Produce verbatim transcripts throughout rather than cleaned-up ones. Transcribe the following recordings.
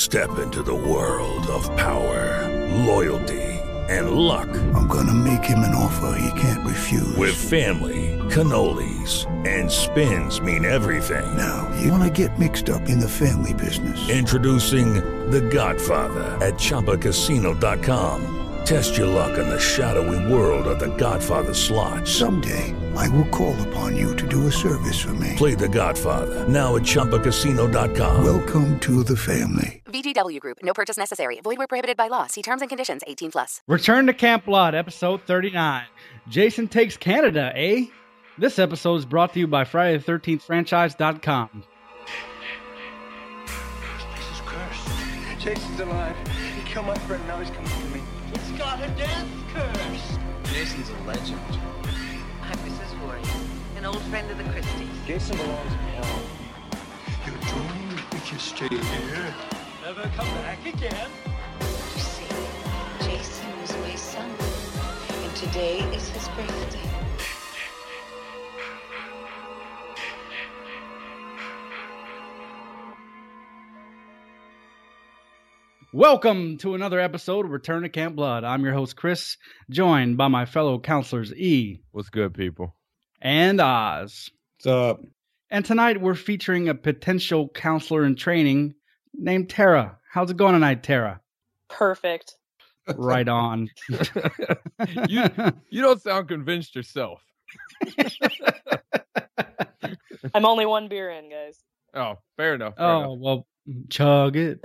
Step into the world of power, loyalty, and luck. I'm gonna make him an offer he can't refuse. With family, cannolis, and spins mean everything. Now, you wanna get mixed up in the family business. Introducing The Godfather at Chumba Casino dot com. Test your luck in the shadowy world of The Godfather slot. Someday, I will call upon you to do a service for me. Play The Godfather, now at Chumba Casino dot com. Welcome to the family. V G W Group. No purchase necessary. Void where prohibited by law. See terms and conditions. eighteen plus. Return to Camp Blood, episode thirty-nine. Jason Takes Canada, eh? This episode is brought to you by Friday the thirteenth franchise dot com. This is cursed. Jason's alive. He killed my friend. Now he's coming for me. He's got a death curse. Jason's a legend. I'm Missus Voorhees, an old friend of the Christies. Jason belongs in hell. You join me if you stay here. Never come back again. You see, Jason was my son, and today is his birthday. Welcome to another episode of Return to Camp Blood. I'm your host, Chris, joined by my fellow counselors, E. What's good, people? And Oz. What's up? And tonight we're featuring a potential counselor in training named Tara. How's it going tonight, Tara? Perfect. Right on. you, you don't sound convinced yourself. I'm only one beer in, guys. Oh, fair enough. Fair oh, enough. well, chug it.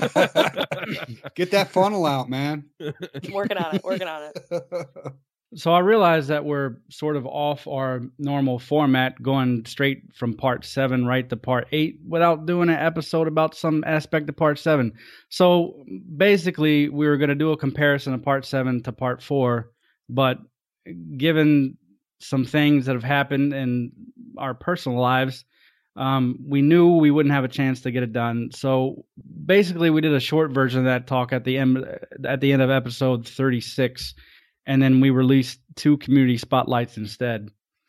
Get that funnel out, man. Working on it. Working on it. So I realize that we're sort of off our normal format, going straight from part seven right to part eight without doing an episode about some aspect of part seven. So basically, we were going to do a comparison of part seven to part four, but given some things that have happened in our personal lives, um, we knew we wouldn't have a chance to get it done. So basically, we did a short version of that talk at the end at the end of episode thirty-six. And then we released two community spotlights instead.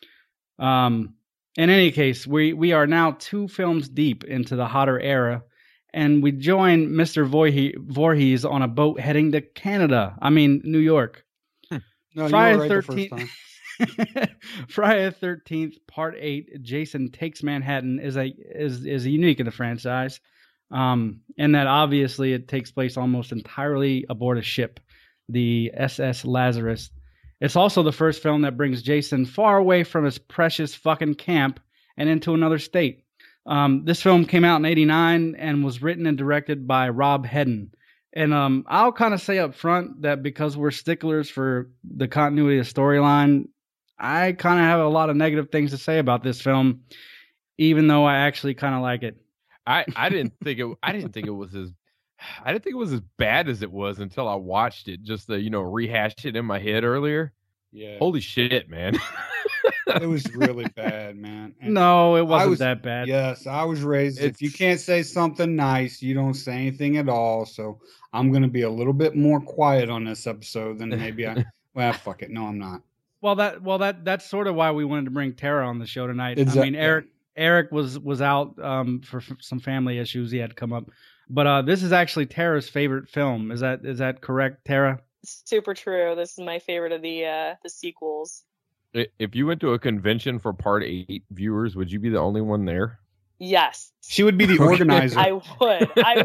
Um, in any case, we, we are now two films deep into the Hodder era, and we join Mister Voorhe- Voorhees on a boat heading to Canada. I mean, New York. No, Friday you were right the thirteenth. first time. Friday the thirteenth, Part Eight. Jason Takes Manhattan is a is is unique in the franchise, um, and that obviously it takes place almost entirely aboard a ship, the S S Lazarus. It's also the first film that brings Jason far away from his precious fucking camp and into another state. Um, this film came out in eighty-nine and was written and directed by Rob Hedden. And um, I'll kind of say up front that because we're sticklers for the continuity of the storyline, I kind of have a lot of negative things to say about this film, even though I actually kind of like it. I, I didn't think it. I didn't think it was as. I didn't think it was as bad as it was until I watched it. Just to, you know, rehash it in my head earlier. Yeah. Holy shit, man. It was really bad, man. And No, it wasn't was, that bad. Yes, I was raised. It's- If you can't say something nice, you don't say anything at all. So I'm going to be a little bit more quiet on this episode than maybe I. Well, fuck it. No, I'm not. Well, that well that that's sort of why we wanted to bring Tara on the show tonight. Exact- I mean, Eric Eric was was out um, for f- some family issues. He had to come up, but uh, this is actually Tara's favorite film. Is that is that correct, Tara? Super true. This is my favorite of the uh, the sequels. If you went to a convention for part eight viewers, would you be the only one there? Yes, She would be the organizer. I would. I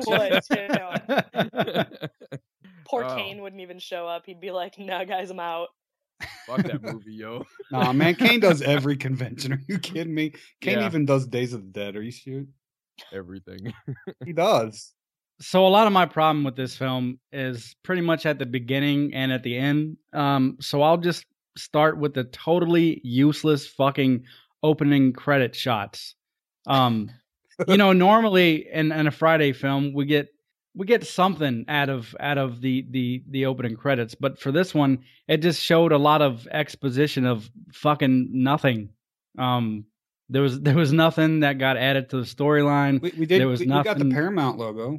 would too. Poor Oh. Kane wouldn't even show up. He'd be like, "No, guys, I'm out." Fuck that movie, yo. Nah, man, Kane does every convention. Are you kidding me? Kane Yeah. even does Days of the Dead. Are you serious? Everything. He does. So a lot of my problem with this film is pretty much at the beginning and at the end. Um, so I'll just start with the totally useless fucking opening credit shots. Um, you know, normally in, in a Friday film, we get we get something out of out of the, the the opening credits, but for this one, it just showed a lot of exposition of fucking nothing. Um, there was there was nothing that got added to the storyline. We, we did. There was we, we got the nothing- Paramount logo.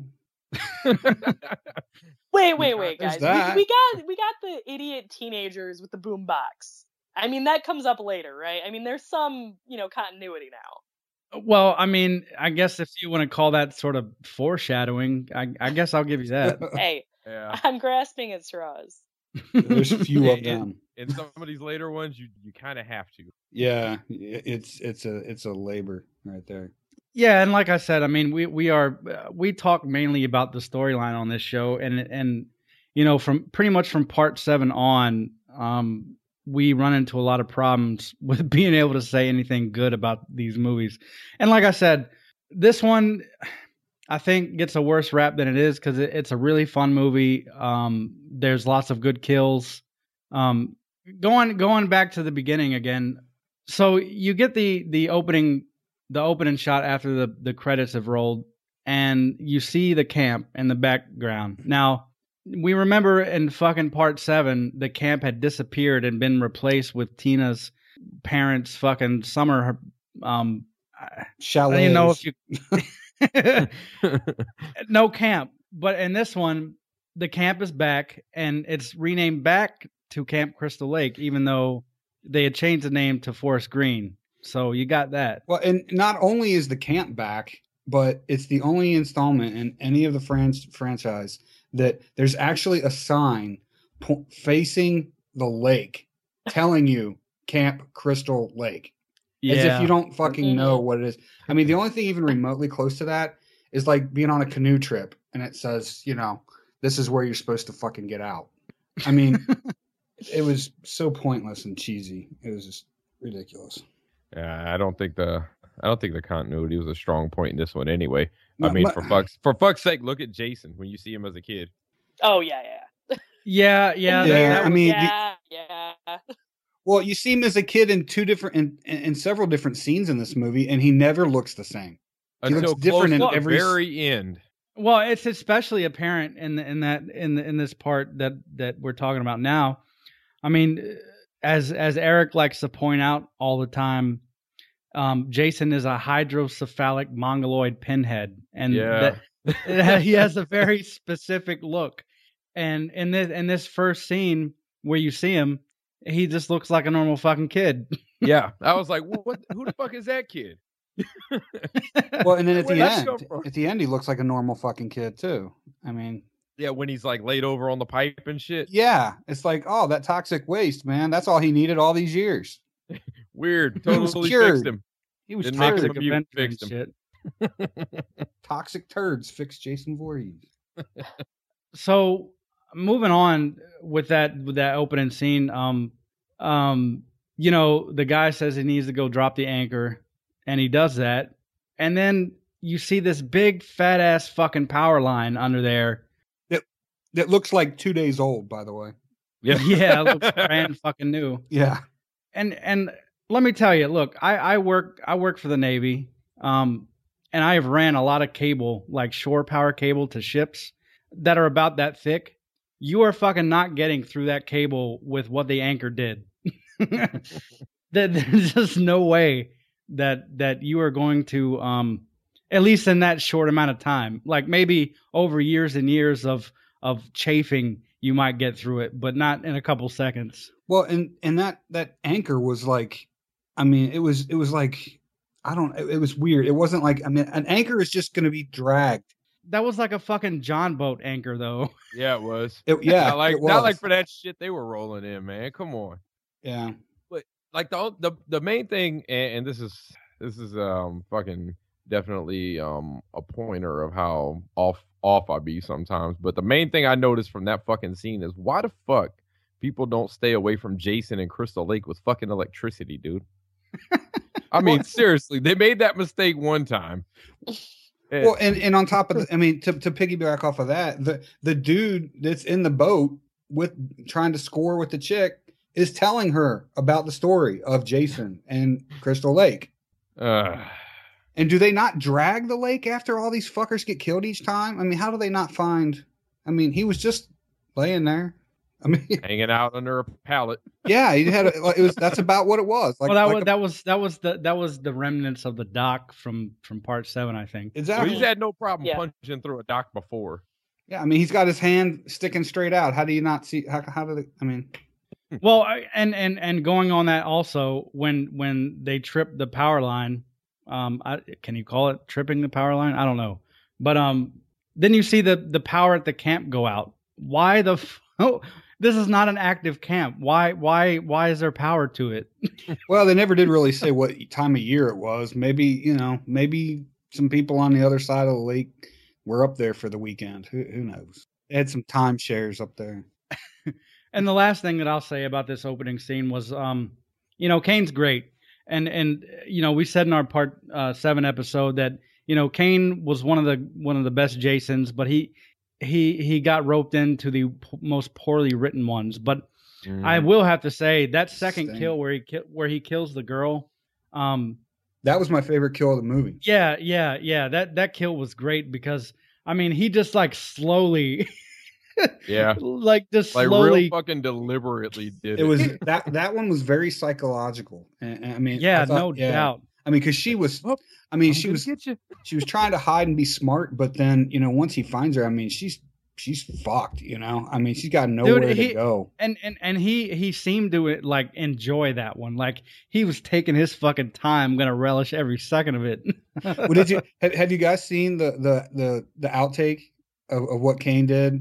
Wait, wait, wait, There's guys. that. We, we got we got the idiot teenagers with the boombox. I mean, that comes up later, right? I mean, there's some, you know, continuity now. Well, I mean, I guess if you want to call that sort of foreshadowing, I, I guess I'll give you that. Hey, Yeah. I'm grasping at straws. There's a few of In- them. In some of these later ones, you you kind of have to. Yeah, it's it's a it's a labor right there. Yeah, and like I said, I mean, we we are uh, we talk mainly about the storyline on this show, and and you know, from pretty much from part seven on, um, we run into a lot of problems with being able to say anything good about these movies. And like I said, this one, I think, gets a worse rap than it is because it, it's a really fun movie. Um, there's lots of good kills. Um, going going back to the beginning again. So you get the the opening the opening shot after the the credits have rolled, and you see the camp in the background. Now, we remember in fucking part seven, the camp had disappeared and been replaced with Tina's parents' fucking summer. Um, Chalets. I don't even know if you. No camp, but in this one, the camp is back, and it's renamed back to Camp Crystal Lake, even though they had changed the name to Forest Green. So you got that. Well, and not only is the camp back, but it's the only installment in any of the fran- franchise that there's actually a sign po- facing the lake telling you Camp Crystal Lake. Yeah. As if you don't fucking Mhm. know what it is. I mean, the only thing even remotely close to that is like being on a canoe trip and it says, you know, this is where you're supposed to fucking get out. I mean, it was so pointless and cheesy. It was just ridiculous. Yeah, I don't think the I don't think the continuity was a strong point in this one anyway. No, I mean, but- for fuck's for fuck's sake, look at Jason when you see him as a kid. Oh yeah, yeah, Yeah, yeah. Yeah, that- that I was- mean, yeah, yeah. Well, you see him as a kid in two different, in, in several different scenes in this movie, and he never looks the same. He Until looks different in close to every the very end. well, it's especially apparent in the, in that in the, in this part that that we're talking about now. I mean, as as Eric likes to point out all the time, um, Jason is a hydrocephalic mongoloid pinhead, and Yeah. that, he has a very specific look. And in this in this first scene where you see him, he just looks like a normal fucking kid. Yeah, I was like, what, what? Who the fuck is that kid? Well, and then at Where'd the that come end, from? at the end, he looks like a normal fucking kid too. I mean, Yeah, when he's like laid over on the pipe and shit. yeah, it's like, oh, that toxic waste, man. That's all he needed all these years. Weird. He was Totally cured. fixed him. He was Didn't make cured. him Toxic a mutant, Avenger and fixed him. shit. Toxic turds fix Jason Voorhees. So moving on with that with that opening scene, um, um, you know, the guy says he needs to go drop the anchor, and he does that, and then you see this big fat ass fucking power line under there. That looks like two days old, by the way. Yeah. Yeah, it looks brand fucking new. Yeah. And and let me tell you, look, I, I work I work for the Navy, um, and I have ran a lot of cable, like shore power cable to ships that are about that thick. You are fucking not getting through that cable with what the anchor did. There- There's just no way that that you are going to, um, at least in that short amount of time, like maybe over years and years of of chafing, you might get through it, but not in a couple seconds. Well, and and that that anchor was like, I mean, it was it was like, I don't, it, it was weird. It wasn't like, I mean, an anchor is just going to be dragged. That was like a fucking John boat anchor, though. Yeah, it was. It, yeah, not like it was. not like for that shit they were rolling in, man. Come on. Yeah. Like the the the main thing, and, and this is this is um fucking definitely um a pointer of how off off I be sometimes. But the main thing I noticed from that fucking scene is why the fuck people don't stay away from Jason and Crystal Lake with fucking electricity, dude. I mean, seriously, they made that mistake one time. And- Well, and, and on top of the, I mean, to, to piggyback off of that, the the dude that's in the boat with trying to score with the chick is telling her about the story of Jason and Crystal Lake. uh, And do they not drag the lake after all these fuckers get killed each time? I mean, how do they not find? I mean, he was just laying there. I mean, hanging out under a pallet. yeah, he had. A, it was that's about what it was. Like, well, that like was a- that was that was the that was the remnants of the dock from from part seven, I think. Well, exactly. he's had no problem Yeah. punching through a dock before. Yeah, I mean, he's got his hand sticking straight out. How do you not see? How how do they? I mean, Well, I- and and and going on that also, when when they trip the power line, Um, I, can you call it tripping the power line? I don't know. But um, then you see the the power at the camp go out. Why the? F- oh, this is not an active camp. Why why why is there power to it? Well, they never did really say what time of year it was. Maybe you know, maybe some people on the other side of the lake were up there for the weekend. Who who knows? They had some timeshares up there. And the last thing that I'll say about this opening scene was, um, you know, Kane's great. And, and, you know, we said in our part uh, seven episode that, you know, Kane was one of the, one of the best Jasons, but he, he, he got roped into the p- most poorly written ones. But mm. I will have to say that second Same. kill where he, ki- where he kills the girl. Um, that was my favorite kill of the movie. Yeah. Yeah. Yeah. That, that kill was great because, I mean, he just like slowly, yeah, like just like slowly, real fucking deliberately did it. It was that that one was very psychological. And, and I mean, yeah, I thought, no yeah. doubt. I mean, because she was, I mean, I'm she was, get you. she was trying to hide and be smart, but then you know, once he finds her, I mean, she's she's fucked. You know, I mean, she's got nowhere Dude, he, to go. And and and he he seemed to like enjoy that one. Like he was taking his fucking time, gonna relish every second of it. Well, did you have, have you guys seen the the the the outtake of, of what Kane did?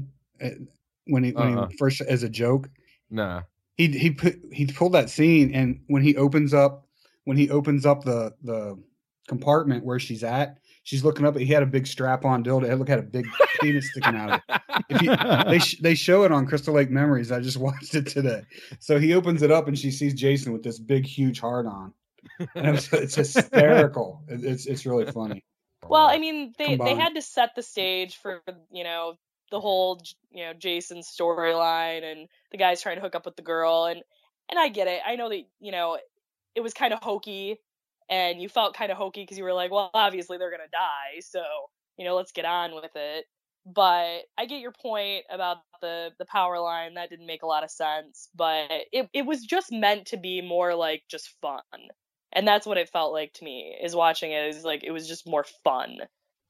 When he when uh-huh. he first as a joke, nah, he he put he pulled that scene, and when he opens up when he opens up the the compartment where she's at, she's looking up. He had a big strap on dildo. It looked had a big penis sticking out of it. If you, they sh- they show it on Crystal Lake Memories. I just watched it today. So he opens it up, and she sees Jason with this big huge hard on, and it's, it's hysterical. It, it's it's really funny. Well, I mean, they Combined. they had to set the stage for you know. the whole, you know, Jason storyline and the guy's trying to hook up with the girl. And, and I get it. I know that, you know, it was kind of hokey and you felt kind of hokey because you were like, well, obviously they're going to die. So, you know, let's get on with it. But I get your point about the, the power line. That didn't make a lot of sense, but it, it was just meant to be more like just fun. And that's what it felt like to me is watching it is like, it was just more fun.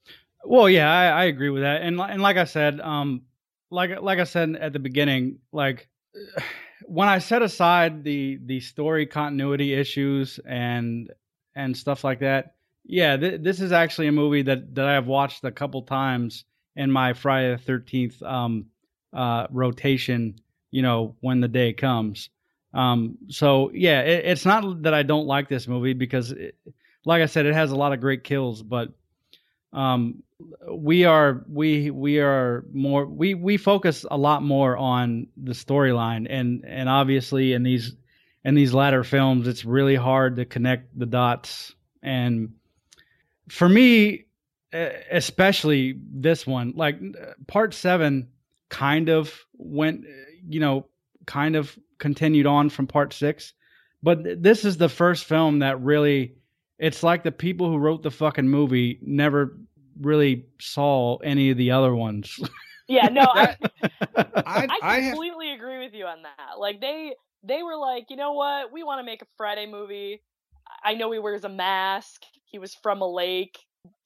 Well, yeah, I, I agree with that, and and like I said, um, like like I said at the beginning, like when I set aside the the story continuity issues and and stuff like that, yeah, th- this is actually a movie that that I have watched a couple times in my Friday the thirteenth um uh rotation. You know, when the day comes. Um, so yeah, it, it's not that I don't like this movie because, it, like I said, it has a lot of great kills, but. Um, we are we we are more we we focus a lot more on the storyline and and obviously in these in these latter films it's really hard to connect the dots, and for me especially this one, like part seven kind of went you know kind of continued on from part six, but this is the first film that really. It's like the people who wrote the fucking movie never really saw any of the other ones. Yeah, no, I, I, I completely I have... agree with you on that. Like they, they were like, you know what? We want to make a Friday movie. I know he wears a mask. He was from a lake.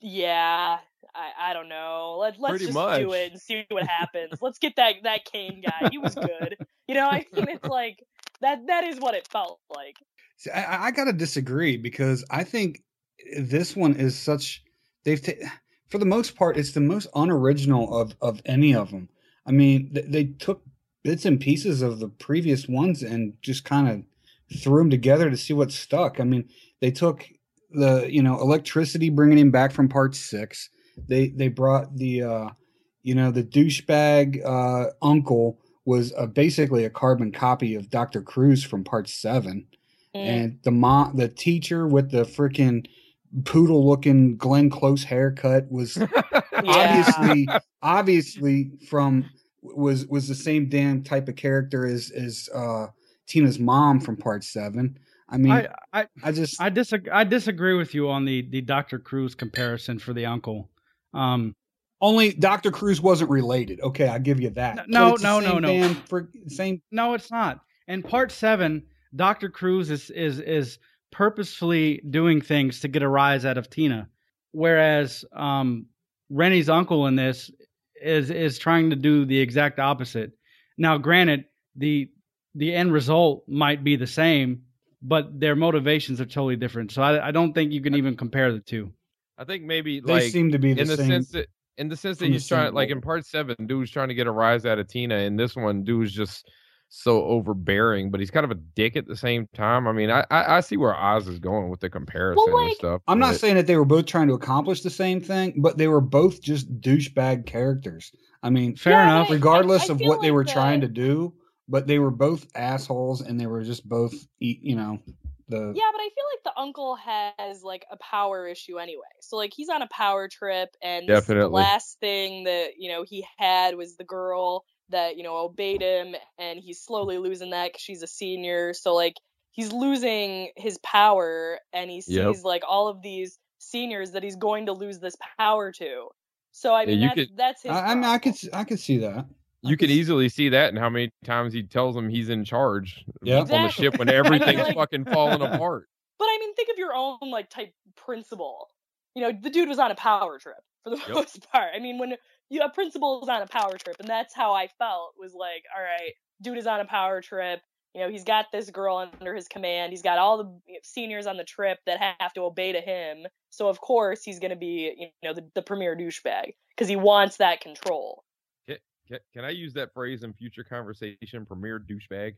Yeah, I, I don't know. Let, let's Pretty just much. do it and see what happens. Let's get that that Kane guy. He was good. You know, I mean, it's like that. That is what it felt like. See, I, I gotta disagree because I think this one is such they've ta- for the most part it's the most unoriginal of of any of them. I mean, th- they took bits and pieces of the previous ones and just kind of threw them together to see what stuck. I mean, they took the you know electricity, bringing him back from part six. They they brought the uh, you know the douchebag uh, uncle was uh, basically a carbon copy of Doctor Cruz from part seven. And the mom, the teacher with the freaking poodle looking Glenn Close haircut was obviously, obviously from was, was the same damn type of character as, as, uh, Tina's mom from part seven. I mean, I, I, I just, I disagree. I disagree with you on the, the Doctor Cruz comparison for the uncle. Um, only Doctor Cruz wasn't related. Okay. I'll give you that. No, no, no, no, damn, for, same. No, it's not. In part seven, Doctor Cruz is, is is purposefully doing things to get a rise out of Tina, whereas um, Rennie's uncle in this is is trying to do the exact opposite. Now, granted, the the end result might be the same, but their motivations are totally different. So I, I don't think you can even compare the two. I think maybe They like seem to be the in the same. sense that in the sense that from the he's trying same like in mold. part seven, dude's trying to get a rise out of Tina, and this one dude's just so overbearing, but he's kind of a dick at the same time. I mean, I I, I see where Oz is going with the comparison and like, stuff. I'm not but- saying that they were both trying to accomplish the same thing, but they were both just douchebag characters. I mean, Fair Yeah, enough. but I- regardless I of feel what they like were the- trying to do, but they were both assholes, and they were just both, e- you know, the Yeah, but I feel like the uncle has like a power issue anyway. So like he's on a power trip, and this is the Definitely. last thing that you know he had was the girl that you know obeyed him, and he's slowly losing that because she's a senior. So like he's losing his power, and he sees Yep. like all of these seniors that he's going to lose this power to. So I Yeah, mean you that's could- that's his. I, I mean, I could, problem. I could see that. You could easily see that in how many times he tells him he's in charge Yep. on the Exactly. ship when everything's like- fucking falling apart. But I mean, think of your own like type principal. You know, the dude was on a power trip for the Yep. most part. I mean, when you a principal is on a power trip, and that's how I felt was like, all right, dude is on a power trip. You know, he's got this girl under his command. He's got all the seniors on the trip that have to obey to him. So of course he's going to be, you know, the, the premier douchebag because he wants that control. Can, can, can I use that phrase in future conversation? Premier douchebag.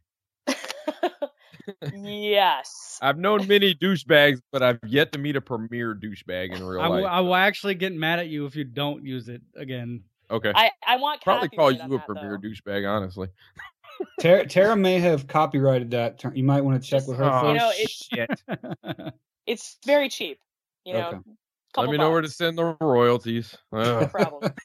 Yes. I've known many douchebags, but I've yet to meet a premier douchebag in real I, life. w- I will actually get mad at you if you don't use it again. okay. I, I want Probably call copyright on you a that, premier though. douchebag, honestly. Tara, Tara may have copyrighted that term. You might want to check Just, with her Oh, you know, first. it's shit. it's very cheap. You know, Okay. Let couple me know where to bucks. send the royalties. No Uh, problem.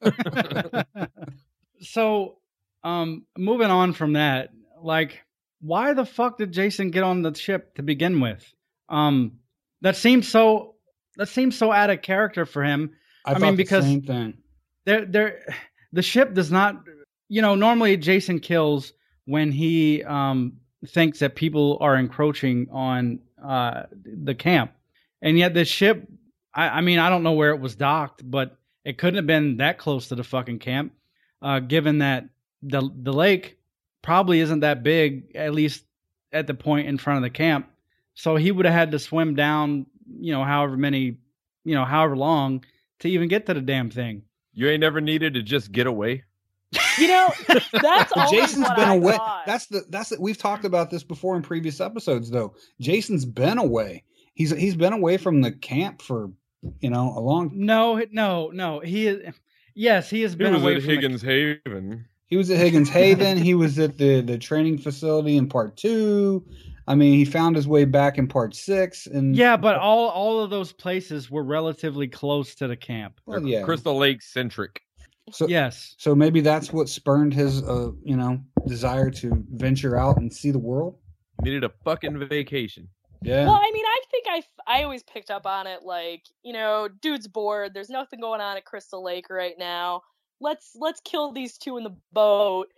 So, um, moving on from that, like, why the fuck did Jason get on the ship to begin with? Um, that seems so. That seems so out of character for him. I, I thought mean, the because- same thing. There, there, the ship does not. You know, normally Jason kills when he um thinks that people are encroaching on uh the camp, and yet this ship. I, I mean, I don't know where it was docked, but it couldn't have been that close to the fucking camp, uh, given that the the lake probably isn't that big, at least at the point in front of the camp. So he would have had to swim down, you know, however many, you know, however long to even get to the damn thing. you ain't never needed to just get away. You know, that's always Jason's what been I away. thought. That's the that's the, we've talked about this before in previous episodes. Though Jason's been away. He's he's been away from the camp for you know a long. No, no, no. He is. Yes, he has He been was away at from Higgins Haven. He was at Higgins Haven. He was at the the training facility in part two. I mean, he found his way back in part six. And The, yeah, but all all of those places were relatively close to the camp. well, yeah. Crystal Lake centric. So Yes. so maybe that's what spurned his uh you know desire to venture out and see the world. Needed a fucking vacation. Yeah. Well, I mean, I think I, I always picked up on it like, you know, dude's bored. There's nothing going on at Crystal Lake right now. Let's let's kill these two in the boat.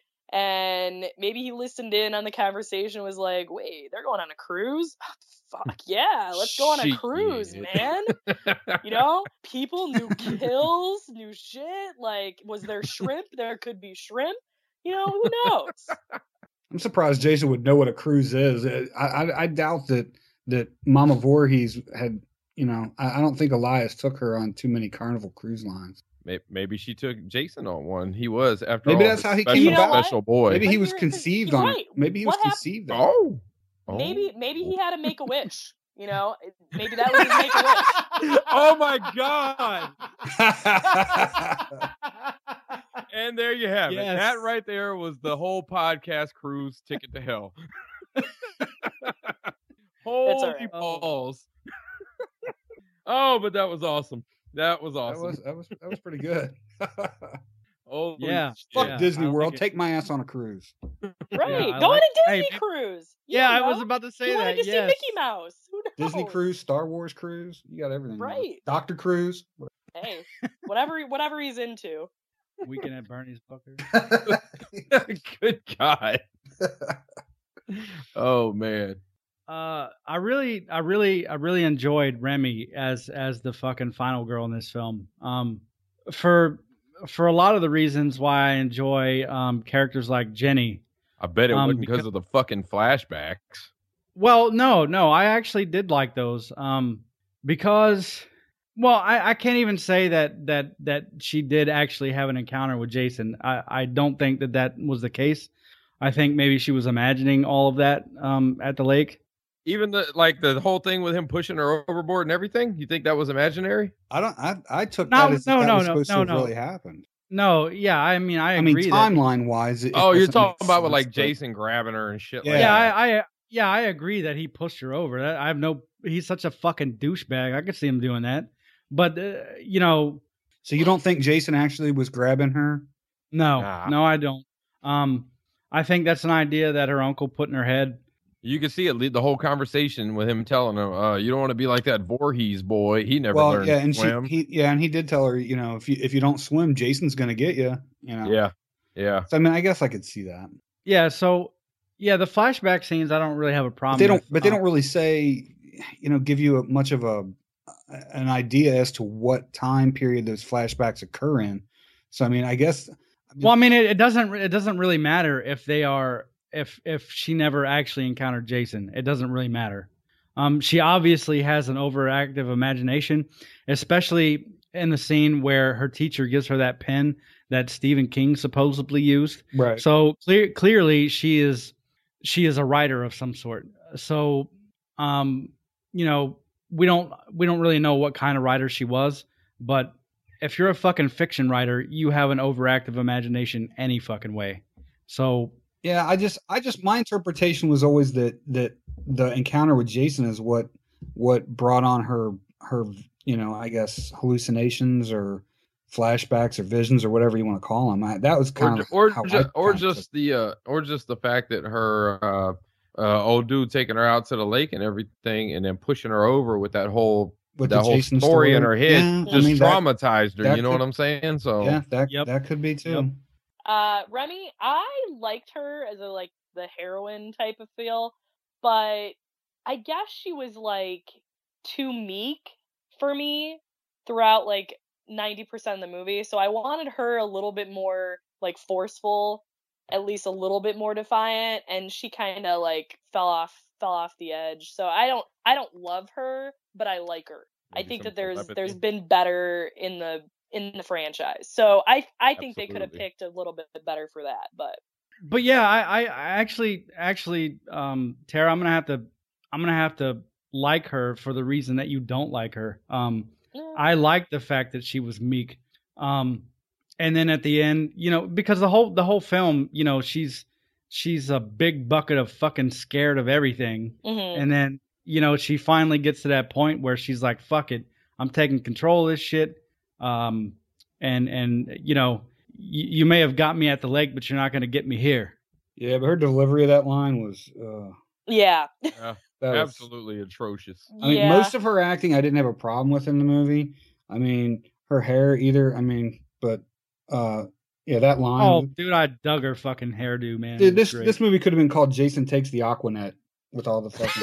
And maybe he listened in on the conversation and was like, wait, they're going on a cruise? Fuck yeah, let's go on a Shit. cruise, man. You know, people, new kills, new shit. Like, was there shrimp? There could be shrimp. You know, who knows? I'm surprised Jason would know what a cruise is. I I, I doubt that that Mama Voorhees had. You know, I, I don't think Elias took her on too many Carnival cruise lines. May- Maybe she took Jason on one. He was, after Maybe all, that's his how he special, came You know what? special boy. Maybe he But was you're- conceived you're on. right. Maybe he was What hap- conceived on. Oh. Oh. Maybe maybe he had to make a wish. You know, maybe that was his make a wish. Oh my God. And there you have Yes. it. That right there was the whole podcast cruise ticket to hell. Holy all right. balls. Oh, but that was awesome. That was That awesome. was that was that was pretty good. Holy Yeah. shit. Fuck Yeah, Disney I don't World. think it- Take my ass on a cruise. Right. I Go like- on a Disney Hey, cruise. Yeah, You I was know? about to say You wanted that. to see Yes. Mickey Mouse. Who knows? Disney cruise, Star Wars cruise. You got everything. man. Right. Doctor Cruise. Hey, whatever whatever he's into. Weekend at Bernie's Booker. Good God. Oh man. Uh, I really, I really, I really enjoyed Remy as as the fucking final girl in this film. Um, for for a lot of the reasons why I enjoy um characters like Jenny. I bet it Um, wasn't because because- of the fucking flashbacks. Well, no, no, I actually did like those. Um, because, well, I, I can't even say that that that she did actually have an encounter with Jason. I, I don't think that that was the case. I think maybe she was imagining all of that um, at the lake. Even the like the whole thing with him pushing her overboard and everything. You think that was imaginary? I don't. I I took No, that as no, that no, was no, supposed no, to have no. really happened. No, yeah, I mean, I I agree. mean, that- timeline wise. It, Oh, it you're doesn't talking make about with sense, like but- Jason grabbing her and shit. Yeah. Like Yeah, that. I, I yeah, I agree that he pushed her over. That, I have no. He's such a fucking douchebag. I could see him doing that. But uh, you know, So you don't think Jason actually was grabbing her? no, Nah. no, I don't. Um, I think that's an idea that her uncle put in her head. You can see it lead the whole conversation with him telling her, uh, "You don't want to be like that Voorhees boy. He never Well, learned yeah, to and she, swim." he, yeah, and he did tell her, you know, if you if you don't swim, Jason's gonna get you. You know. Yeah, yeah. So I mean, I guess I could see that. Yeah. So yeah, the flashback scenes, I don't really have a But problem. they don't. with. But they Um, don't really say, you know, give you a, much of a an idea as to what time period those flashbacks occur in. So I mean, I guess. Well, I mean, it, it doesn't. It doesn't really matter if they are. If if she never actually encountered Jason, it doesn't really matter. Um, she obviously has an overactive imagination, especially in the scene where her teacher gives her that pen that Stephen King supposedly used. Right. So clear, clearly, she is she is a writer of some sort. So, um, you know, we don't we don't really know what kind of writer she was, but if you're a fucking fiction writer, you have an overactive imagination any fucking way. So. Yeah, I just, I just, my interpretation was always that that the encounter with Jason is what what brought on her her, you know, I guess hallucinations or flashbacks or visions or whatever you want to call them. I, that was Or, kind ju- of or, how ju- I or kinda just the uh, or just the fact that her uh, uh, old dude taking her out to the lake and everything, and then pushing her over with that whole with that the whole Jason story, in her head, Yeah, I just mean, that- traumatized her. that You know could- what I'm saying? So yeah, that Yep. that could be too. Yep. Uh, Remy, I liked her as a like the heroine type of feel, but I guess she was like too meek for me throughout like ninety percent of the movie. So I wanted her a little bit more like forceful, at least a little bit more defiant, and she kind of like fell off fell off the edge. So I don't I don't love her, but I like her. I Maybe think some that there's telepathy. there's been better in the in the franchise. So I I think they could have Absolutely. picked a little bit better for that, but But yeah, I, I, I actually, actually, um, Tara, I'm gonna have to, I'm gonna have to like her for the reason that you don't like her. Um, yeah. I like the fact that she was meek. Um, and then at the end, you know, because the whole, the whole film, you know, she's, she's a big bucket of fucking scared of everything. Mhm. And then, you know, she finally gets to that point where she's like, fuck it, I'm taking control of this shit. Um, and, and, you know, you, you may have got me at the lake, but you're not going to get me here. Yeah, but her delivery of that line was, uh, yeah. yeah, that was, absolutely atrocious. I mean, yeah. most of her acting, I didn't have a problem with in the movie. I mean, her hair either. I mean, but uh, yeah, that line. Oh, dude, I dug her fucking hairdo, man. Dude, It was this great. this movie could have been called Jason Takes the Aquanet with all the fucking.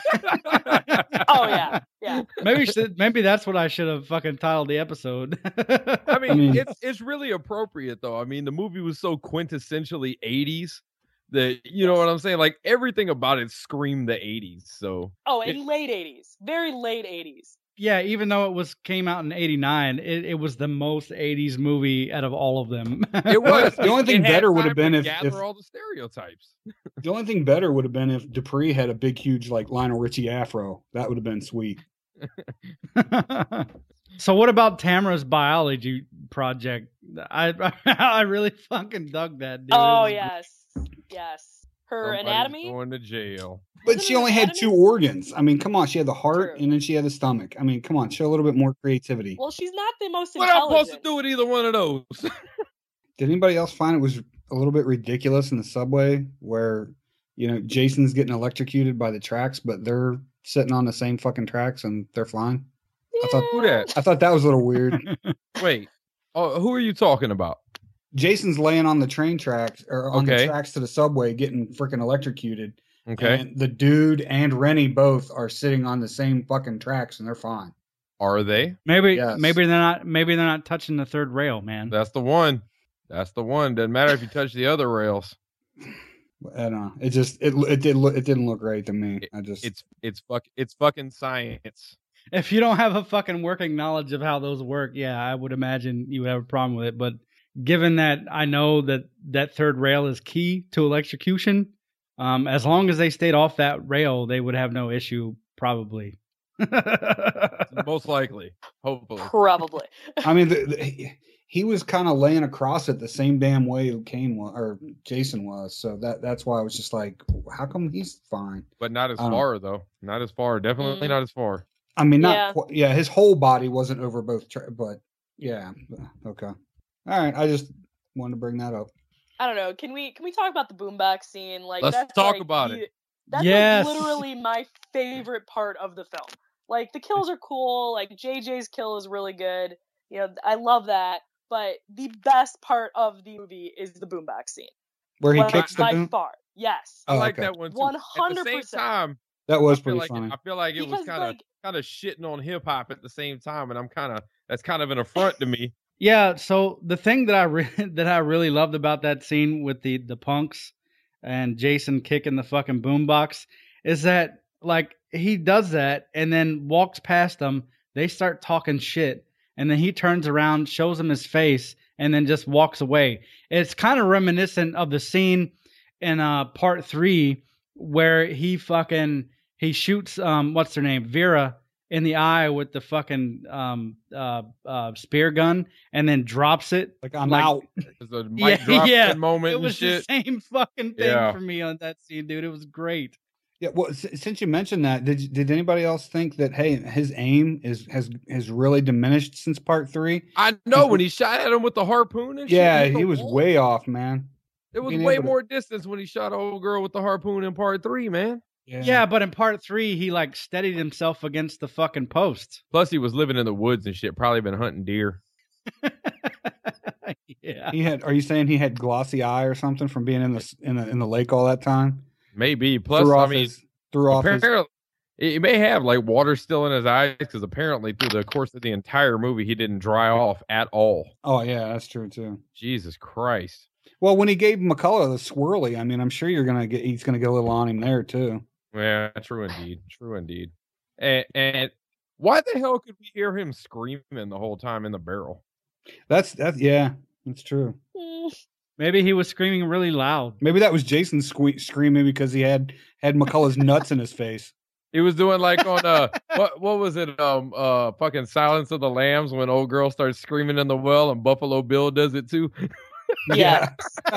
Oh yeah, yeah. maybe should, maybe that's what I should have fucking titled the episode. I mean, mean- it's it's really appropriate though. I mean, the movie was so quintessentially eighties that you know what I'm saying. Like everything about it screamed the eighties. So Oh, It- in late eighties, very late eighties. Yeah, even though it was came out in eighty-nine, it, it was the most eighties movie out of all of them. it was. The only It thing had better would time have been to if- gather if- all the stereotypes. The only thing better would have been if Dupree had a big, huge, like Lionel Richie afro. That would have been sweet. So what about Tamara's biology project? I I really fucking dug that, dude. It Oh was- yes, yes. Her Somebody's anatomy. going to jail. But Wasn't she it only had anatomy? two organs. I mean, come on. She had the heart True. and then she had the stomach. I mean, come on. Show a little bit more creativity. Well, she's not the most What am I supposed intelligent. to do with either one of those? Did anybody else find it was a little bit ridiculous in the subway where, you know, Jason's getting electrocuted by the tracks, but they're sitting on the same fucking tracks and they're flying? I thought Who that? I thought that was a little weird. Wait. Oh, who are you talking about? Jason's laying on the train tracks or on Okay. the tracks to the subway getting freaking electrocuted. Okay. And the dude and Rennie both are sitting on the same fucking tracks and they're fine. Are they? Maybe Yes. maybe they're not maybe they're not touching the third rail, man. That's the one. That's the one. Doesn't matter if you touch the other rails. I don't know. It just it it did look it didn't look right to me. It, I just it's it's fuck it's fucking science. If you don't have a fucking working knowledge of how those work, yeah, I would imagine you would have a problem with it. But given that I know that that third rail is key to electrocution, um, as long as they stayed off that rail, they would have no issue, probably. Most likely, hopefully, Probably. I mean, the, the, he, he was kind of laying across it the same damn way Kane was, or Jason was. So that that's why I was just like, how come he's fine? but not as I don't- far though. Not as far. Definitely Mm. not as far. I mean, not Yeah. qu- yeah. His whole body wasn't over both, tra- but yeah. Okay. All right. I just wanted to bring that up. I don't know. Can we can we talk about the boombox scene? Like, Let's that's talk like about the- it. That's Yes. like literally my favorite part of the film. Like the kills are cool. Like J J's kill is really good. You know, I love that. But the best part of the movie is the boombox scene. Where he By- kicks the by boom. far. Yes. I Oh, like okay. that one too. One At hundred the same percent. time, That was I feel pretty like funny. it, I feel like it was Because, kind of like- kind of shitting on hip hop at the same time, and I'm kind of that's kind of an affront to me. Yeah, so the thing that I re- that I really loved about that scene with the the punks and Jason kicking the fucking boombox is that like he does that and then walks past them. They start talking shit, and then he turns around, shows them his face, and then just walks away. It's kind of reminiscent of the scene in uh part three where he fucking he shoots um what's her name Vera in the eye with the fucking um uh uh spear gun and then drops it. Like I'm like- out. It's a mic Yeah, drop yeah. moment It and was shit. the same fucking thing Yeah. for me on that scene, dude. It was great. Yeah. Well, s- since you mentioned that, did did anybody else think that hey, his aim is has has really diminished since part three? I know when he shot at him with the harpoon and shit. Yeah, hit the he was wall. way off, man. It was being way able to- more distance when he shot an old girl with the harpoon in part three, man. Yeah. but in part three, he like steadied himself against the fucking post. Plus, he was living in the woods and shit. Probably been hunting deer. Yeah. He had. Are you saying he had glossy eye or something from being in the s- in the in the lake all that time? Maybe. Plus, threw I off mean, his, threw off his. apparently, he may have like water still in his eyes because apparently through the course of the entire movie, he didn't dry off at all. Oh yeah, that's true too. Jesus Christ. Well, when he gave McCullough the swirly, I mean, I'm sure you're gonna get. He's gonna get a little on him there too. Yeah, true indeed. True indeed. And, and why the hell could we hear him screaming the whole time in the barrel? That's that's yeah, that's true. Mm, Maybe he was screaming really loud. Maybe that was Jason sque- screaming because he had had McCullough's nuts in his face. He was doing like on uh what what was it um uh fucking Silence of the Lambs when old girl starts screaming in the well and Buffalo Bill does it too. yeah.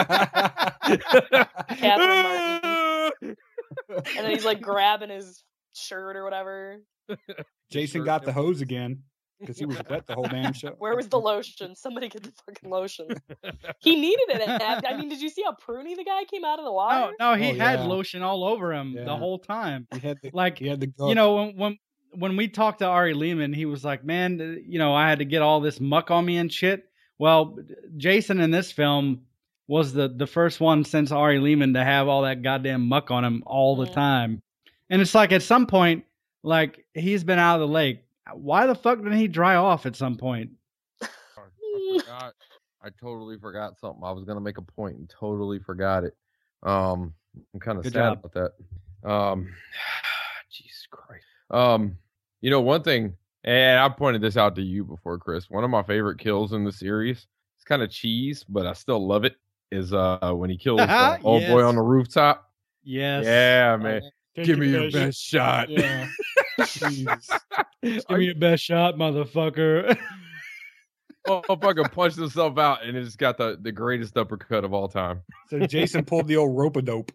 Catherine Martin. And then he's like grabbing his shirt or whatever. Jason got the hose again because he was wet the whole damn show. Where was the lotion? Somebody get the fucking lotion. He needed it. Ab. I mean, did you see how pruny the guy came out of the No, water? no, he Oh, had yeah. lotion all over him Yeah. the whole time. He had the Like, he had the you know, when, when when we talked to Ari Lehman, he was like, "Man, uh, you know, I had to get all this muck on me and shit." Well, Jason in this film was the the first one since Ari Lehman to have all that goddamn muck on him all the Mhm. time. And it's like at some point, like he's been out of the lake. Why the fuck didn't he dry off at some point? I forgot. I totally forgot something. I was gonna make a point and totally forgot it. Um, I'm kind of Good sad job. about that. Um, Jesus Christ. Um, you know one thing, and I pointed this out to you before, Chris. One of my favorite kills in the series. It's kind of cheese, but I still love it. Is uh when he kills the old boy Yes. on the rooftop. Yes. Yeah, man. Take Give me your your best best shot. Yeah. Jeez. Give me your best shot, motherfucker. Motherfucker punched himself out and it's got the, the greatest uppercut of all time. So Jason pulled the old rope a dope.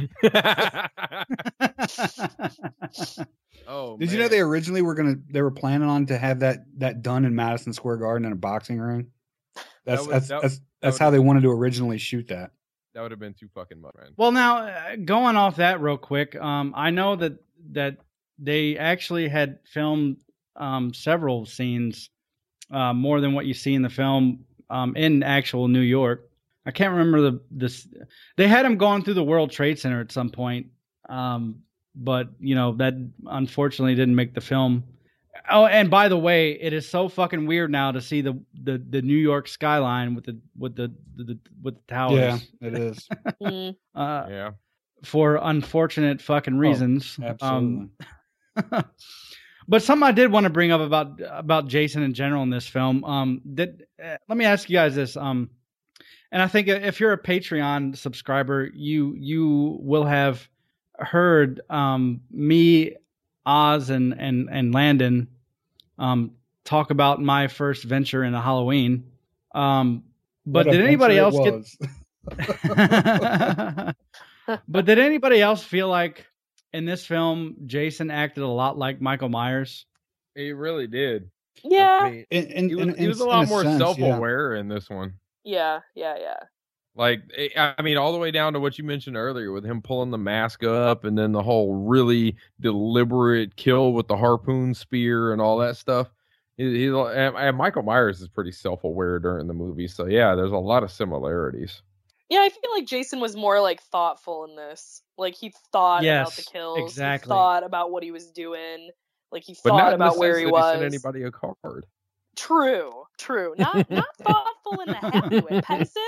Oh, Did you know man. they originally were gonna they were planning on to have that that done in Madison Square Garden in a boxing ring? That's was- that's that- that's that that's would- how they wanted to originally shoot that. That would have been too fucking much, man. Well, now uh, going off that real quick, um, I know that that they actually had filmed um, several scenes, uh, more than what you see in the film, um, in actual New York. I can't remember the this. They had him going through the World Trade Center at some point, um, but you know that unfortunately didn't make the film. Oh, and by the way, it is so fucking weird now to see the the, the New York skyline with the with the, the, the with the towers. Yeah, it is. Mm. uh, Yeah. For unfortunate fucking reasons. Oh, absolutely. Um, but something I did want to bring up about about Jason in general in this film. Um, that uh, let me ask you guys this. Um, and I think if you're a Patreon subscriber, you you will have heard um, me, Oz, and and and Landon um, talk about my first venture into Halloween. Um, but What a did anybody else venture get? it But did anybody else feel like in this film Jason acted a lot like Michael Myers? He really did. Yeah. I mean, In- in- he was, in- he was a in lot a more sense, yeah. self-aware in this one. Yeah, yeah, yeah. Like, I I mean, all the way down to what you mentioned earlier with him pulling the mask up and then the whole really deliberate kill with the harpoon spear and all that stuff. He, he, and, and Michael Myers is pretty self-aware during the movie. So, yeah, there's a lot of similarities. Yeah, I feel like Jason was more like thoughtful in this. Like he thought Yes, about the kills. exactly. He thought about what he was doing. Like he But thought not in the about where sense he that was. sent anybody a card. True, true. Not not thoughtful in a happy way. Pensive,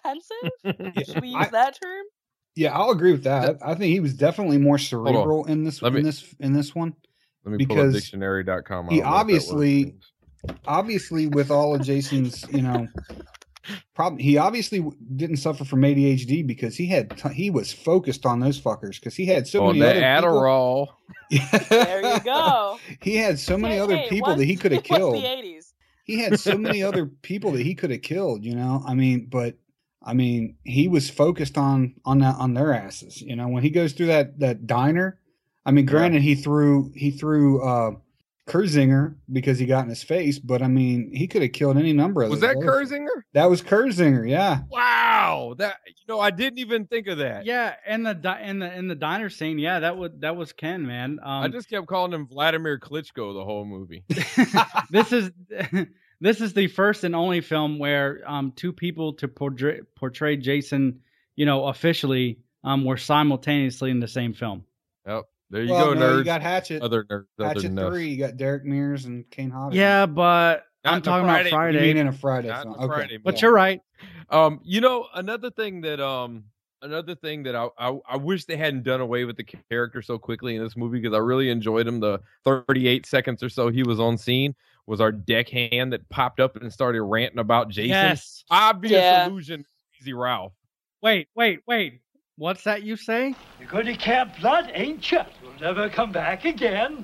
pensive. Should we use I- that term? Yeah, I'll agree with that. I think he was definitely more cerebral in this Let in me- this in this one. Let me pull up Because dictionary dot com. I he don't know if that obviously- works. Obviously, with all of Jason's, you know, problem, he obviously didn't suffer from A D H D because he had t- he was focused on those fuckers because he had so Oh, many the other Adderall. people. There you go. He had so many Hey, other hey, people what's- that he could have what's killed. the eighties? He had so many other people that he could have killed, you know. I mean, but I mean, he was focused on on that on their asses. You know, when he goes through that that diner. I mean, granted, he threw he threw uh, Kurzinger because he got in his face, but I mean, he could have killed any number of. Was those that other- Kurzinger? That was Kurzinger, yeah. Wow, that you know, I didn't even think of that. Yeah, and the di- in the in the diner scene, yeah, that would that was Ken, man. Um, I just kept calling him Vladimir Klitschko the whole movie. this is this is the first and only film where um two people to portray portray Jason, you know, officially um were simultaneously in the same film. Yep, there you Well, go, no, nerds. you got Hatchet. Other nerds, other Hatchet than us. three. You got Derek Mears and Kane Hodder. Yeah, but Not I'm in the talking Friday- about you You Friday. mean in a Friday Not film? the Okay. Friday But movie. you're right. Um, you know, another thing that um, another thing that I, I I wish they hadn't done away with the character so quickly in this movie because I really enjoyed him. The thirty-eight seconds or so he was on scene was our deckhand that popped up and started ranting about Jason. Yes. Obvious Yeah. illusion, Crazy Ralph. Wait, wait, wait. What's that you say? You're going to Camp Blood, ain't you? You'll never come back again.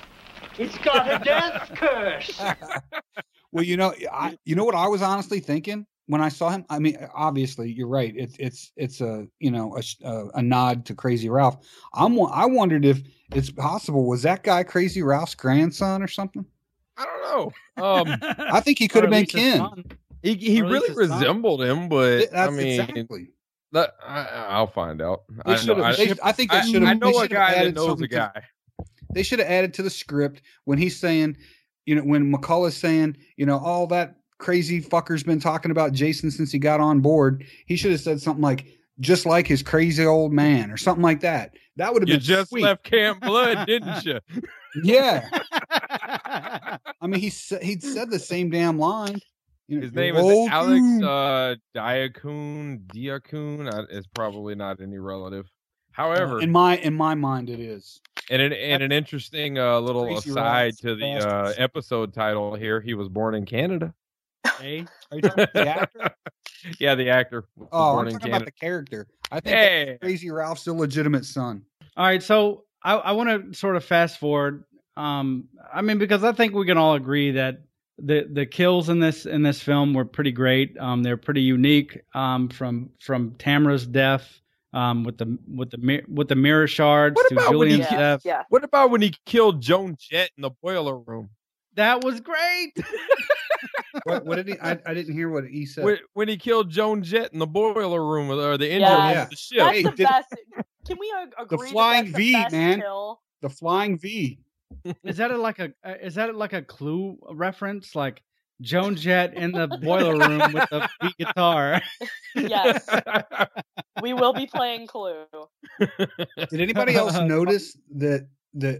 It's got a death curse. Well, you know, I, you know what I was honestly thinking when I saw him. I mean, obviously, you're right. It's it's it's a you know a, sh- a, a nod to Crazy Ralph. I'm wa- I wondered if it's possible was that guy Crazy Ralph's grandson or something. I don't know. Um, I think he could Or have at been least his Ken. son. he he Or at least really his son. resembled him, but That's I mean, exactly. that, I, I'll find out. They I, should know, have. I, they- I think they I, should have. I know they a should have guy that added knows a something to- guy. They should have added to the script when he's saying, you know, when McCullough's saying, you know, all that crazy fucker's been talking about Jason since he got on board. He should have said something like, just like his crazy old man or something like that. That would have You been just sweet. left Camp Blood, didn't you? Yeah. I mean, he sa- he'd said the same damn line. You know, His "You're name is old Alex dude." uh, Diakun. Diakun uh, is probably not any relative. However, in my in my mind, it is. and an, and an interesting uh, little Crazy aside Ralph's to the uh, bastards. episode title here, he was born in Canada. Hey, Are you talking about the actor? Yeah, the actor was Oh, born I'm in talking Canada. about the character. I think Hey. that's Crazy Ralph's illegitimate son. all right. So I, I want to sort of fast forward. Um, I mean, because I think we can all agree that the the kills in this in this film were pretty great. Um, they're pretty unique. Um, from from Tamara's death. Um, with the with the mi- with the mirror shards What to about when he- Julian's Yeah, death. yeah. What about when he killed Joan Jett in the boiler room? That was great. What, what did he? I, I didn't hear what he said. When, when he killed Joan Jett in the boiler room or the engine Yeah. room Yeah. of the ship. That's Hey, the did- best. Can we ag- agree? that flying that's V, the best man. Kill? The flying V. Is that a, like a uh, is that like a Clue reference? Like Joan Jett in the boiler room with the beat guitar. Yes, we will be playing Clue. Did anybody else notice that the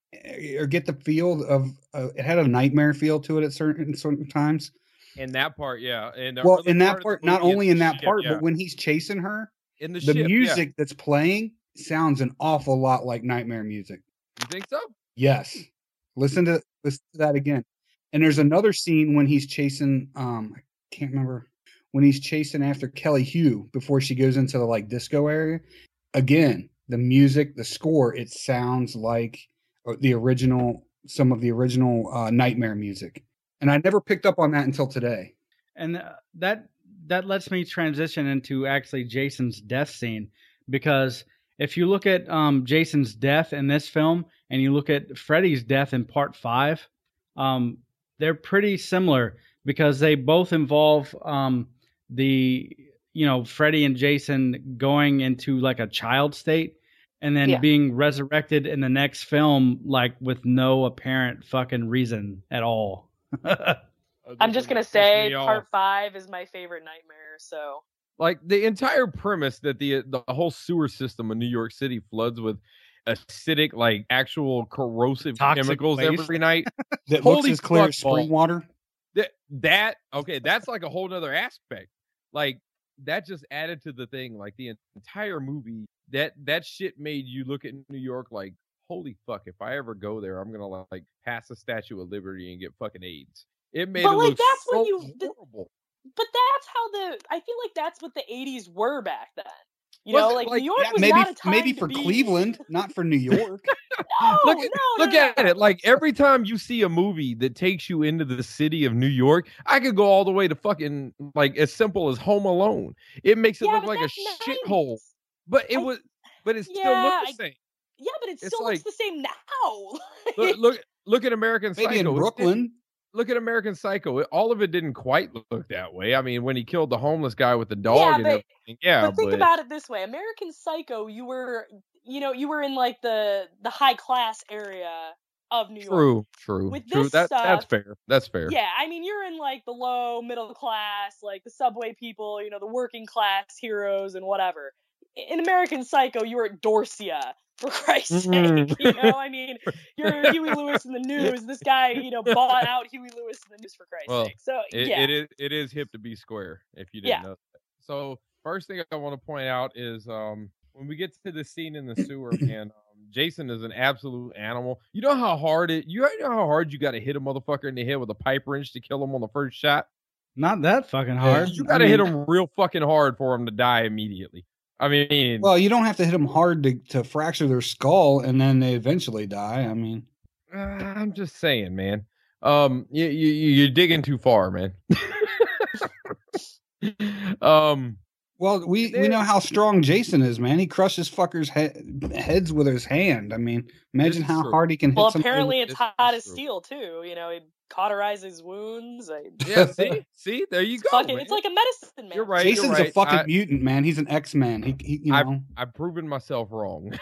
or get the feel of uh, it had a nightmare feel to it at certain certain times. In that part, yeah. And the Well, early in that of part, the not movie, only it's in the that ship, part, yeah. but when he's chasing her, in the, the ship, music yeah. that's playing sounds an awful lot like nightmare music. You think so? Yes. Listen to listen to that again. And there's another scene when he's chasing um I can't remember when he's chasing after Kelly Hugh before she goes into the like disco area. Again, the music, the score, it sounds like the original some of the original uh, Nightmare music. And I never picked up on that until today. And uh, that that lets me transition into actually Jason's death scene, because if you look at um, Jason's death in this film and you look at Freddy's death in part five, um, they're pretty similar because they both involve um, the, you know, Freddy and Jason going into like a child state and then Yeah. being resurrected in the next film, like with no apparent fucking reason at all. I'm just gonna Piss say me off. part five is my favorite nightmare. So Like the entire premise that the the whole sewer system of New York City floods with acidic, like actual corrosive Toxic chemicals waste. every night. That Holy looks as clear as fuck, spring ball. water. That that okay, that's like a whole nother aspect. Like that just added to the thing. Like the entire movie, that that shit made you look at New York like, holy fuck! If I ever go there, I'm gonna like pass the Statue of Liberty and get fucking AIDS. It made But, it like, look that's so when you- horrible. but that's how the I feel like that's what the eighties were back then. You Was know, it like, like- New York Yeah, was maybe not a time maybe to for be... Cleveland, not for New York. No, look no, at, no, look no. at it. Like every time you see a movie that takes you into the city of New York, I could go all the way to fucking like as simple as Home Alone. It makes it Yeah, look but like a that's shithole. nineties. But it I- was, but it still Yeah, looked I- the same. Yeah, but it It's still like- looks the same now. Look, look, look at American Maybe Psycho. in It- Brooklyn. Look at American Psycho. It- all of it didn't quite look that way. I mean, when he killed the homeless guy with the dog Yeah, and but- everything, yeah. but think about it this way: American Psycho, you were, you know, you were in like the the high class area of New York. true, true, With true. this That that's stuff- fair. That's fair. Yeah, I mean, you're in like the low middle class, like the subway people, you know, the working class heroes and whatever. In American Psycho, you were at Dorsia, for Christ's Mhm. sake. You know, I mean, you're Huey Lewis in the news. This guy, you know, bought out Huey Lewis in the news, for Christ's Well, sake. So, It, yeah. it is it is hip to be square if you didn't Yeah. know that. So first thing I want to point out is um when we get to the scene in the sewer, man, um, Jason is an absolute animal. You know how hard it you know how hard you got to hit a motherfucker in the head with a pipe wrench to kill him on the first shot. Not that fucking hard. You I got to mean, hit him real fucking hard for him to die immediately. I mean, Well, you don't have to hit them hard to, to fracture their skull and then they eventually die. I mean, uh, I'm just saying, man. Um, you, you you're digging too far, man. um. well, we, we know how strong Jason is, man. He crushes fuckers' he- heads with his hand. I mean, imagine is how true. hard he can hit Well, somebody. apparently it's This hot is as true. steel, too. You know, it cauterizes wounds. I, Yeah. See, see, there you it's, go. fucking, man. it's like a medicine man. You're right. you're Jason's right. a fucking I- mutant, man. He's an X-Man. He, he you know. I've proven myself wrong.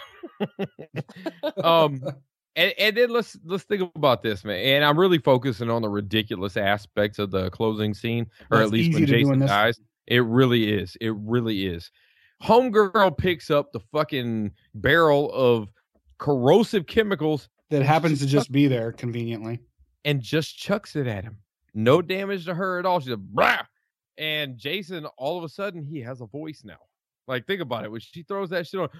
um, and, and then let's let's think about this, man. And I'm really focusing on the ridiculous aspects of the closing scene, or That's at least easy when to do in Jason this. dies. It really is. It really is. Homegirl picks up the fucking barrel of corrosive chemicals That happens to just be there conveniently. and just chucks it at him. No damage to her at all. She's like, brah. And Jason, all of a sudden, he has a voice now. Like, think about it. When she throws that shit on,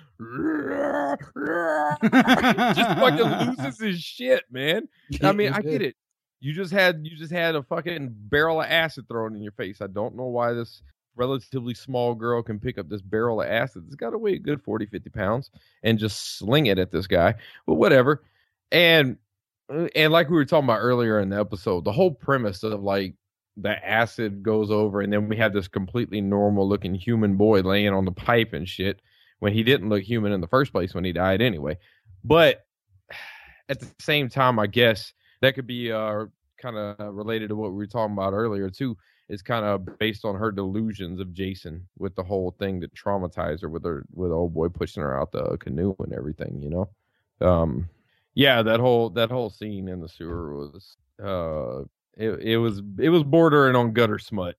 just fucking loses his shit, man. I mean, I get it. You just had you just had a fucking barrel of acid thrown in your face. I don't know why this relatively small girl can pick up this barrel of acid. It's got to weigh a good forty, fifty pounds and just sling it at this guy. But whatever. And and like we were talking about earlier in the episode, the whole premise of like the acid goes over and then we have this completely normal looking human boy laying on the pipe and shit when he didn't look human in the first place when he died anyway. But at the same time, I guess that could be uh, kind of related to what we were talking about earlier too. It's kind of based on her delusions of Jason with the whole thing that traumatized her with her with old boy pushing her out the canoe and everything, you know. Um, yeah, that whole that whole scene in the sewer was uh, it it was it was bordering on gutter smut.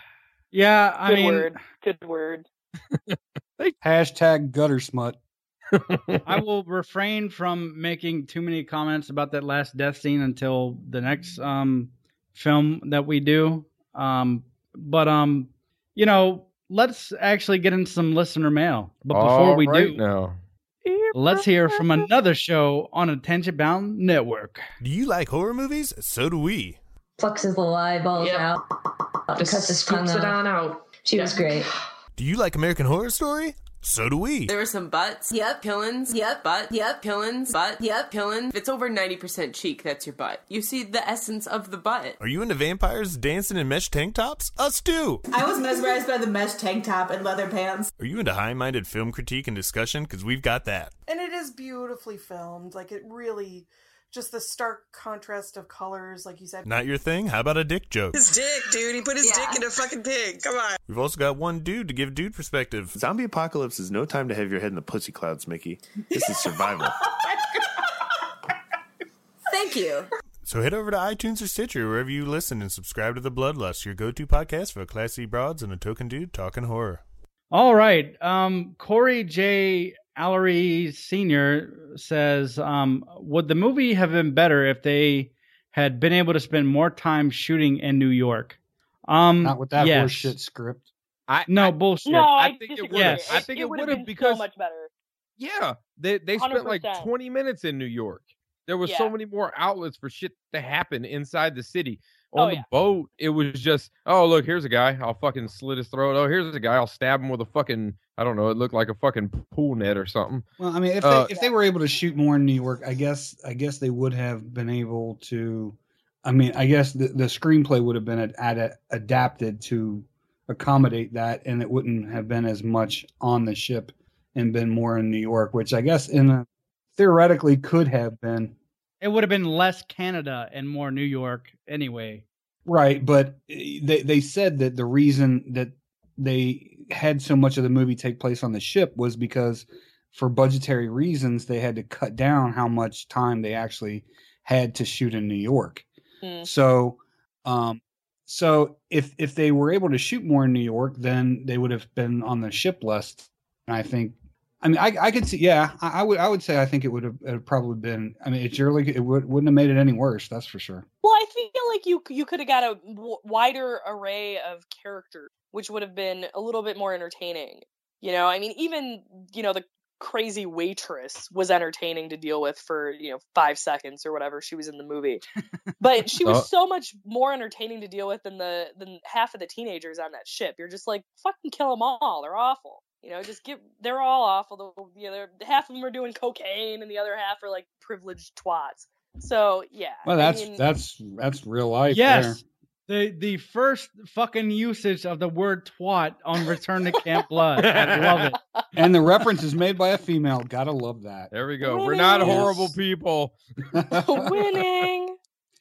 yeah, I Good mean, word. Good word. Hashtag gutter smut. I will refrain from making too many comments about that last death scene until the next um, film that we do. Um, but, um, you know, let's actually get into some listener mail. But before All we right do, now. let's hear from another show on Attention Bound Network. Do you like horror movies? So do we. Plucks his little eyeballs Yep. out. Just Cuts his tongue scoops it off. on out. She was great. Do you like American Horror Story? So do we. There were some butts. Yep. Pillins. Yep. Butt. Yep. Pillins. Butt. Yep. Pillins. If it's over ninety percent cheek, that's your butt. You see the essence of the butt. Are you into vampires dancing in mesh tank tops? Us too. I was mesmerized by the mesh tank top and leather pants. Are you into high-minded film critique and discussion? Because we've got that. And it is beautifully filmed. Like, it really, just the stark contrast of colors, like you said. Not your thing? How about a dick joke? His dick, dude. He put his Yeah. dick in a fucking pig. Come on. We've also got one dude to give dude perspective. Zombie apocalypse is no time to have your head in the pussy clouds, Mickey. This is survival. Thank you. So head over to iTunes or Stitcher, wherever you listen, and subscribe to The Bloodlust, your go-to podcast for classy broads and a token dude talking horror. All right. Um, Corey J. Allery Senior says, um, would the movie have been better if they had been able to spend more time shooting in New York? Um, Not with that yes. horseshit script. I No, bullshit. No, I, I think it disagree. would have. Yes. I think it, it would would have have been because so much better. yeah, they they spent like one hundred percent. twenty minutes in New York. There was so Yeah. many more outlets for shit to happen inside the city. Oh, On the yeah. boat, it was just, oh look, here's a guy. I'll fucking slit his throat. Oh, here's a guy. I'll stab him with a fucking. I don't know. It looked like a fucking pool net or something. Well, I mean, if Uh, they if they were able to shoot more in New York, I guess I guess they would have been able to. I mean, I guess the, the screenplay would have been ad, ad, adapted to accommodate that, and it wouldn't have been as much on the ship and been more in New York, which I guess in a, theoretically could have been. It would have been less Canada and more New York anyway. Right, but they they said that the reason that they had so much of the movie take place on the ship was because for budgetary reasons they had to cut down how much time they actually had to shoot in New York. Mm. So um so if if they were able to shoot more in New York, then they would have been on the ship less. And I think I mean, I, I could see, yeah, I, I would, I would say, I think it would have, it would probably been. I mean, it's surely it would, wouldn't have made it any worse. That's for sure. Well, I feel like you you could have got a w- wider array of characters, which would have been a little bit more entertaining. You know, I mean, even you know the crazy waitress was entertaining to deal with for you know five seconds or whatever she was in the movie, but she was Uh, so much more entertaining to deal with than the than half of the teenagers on that ship. You're just like, fucking kill them all. They're awful. You know, just get, they're all awful. The, the other, half of them are doing cocaine and the other half are like privileged twats. So, yeah. Well, that's, I mean, that's, that's real life. Yes. The the first fucking usage of the word twat on Return to Camp Blood. I love it. there. And the reference is made by a female. Gotta love that. There we go. We're not Winning. horrible people. winning.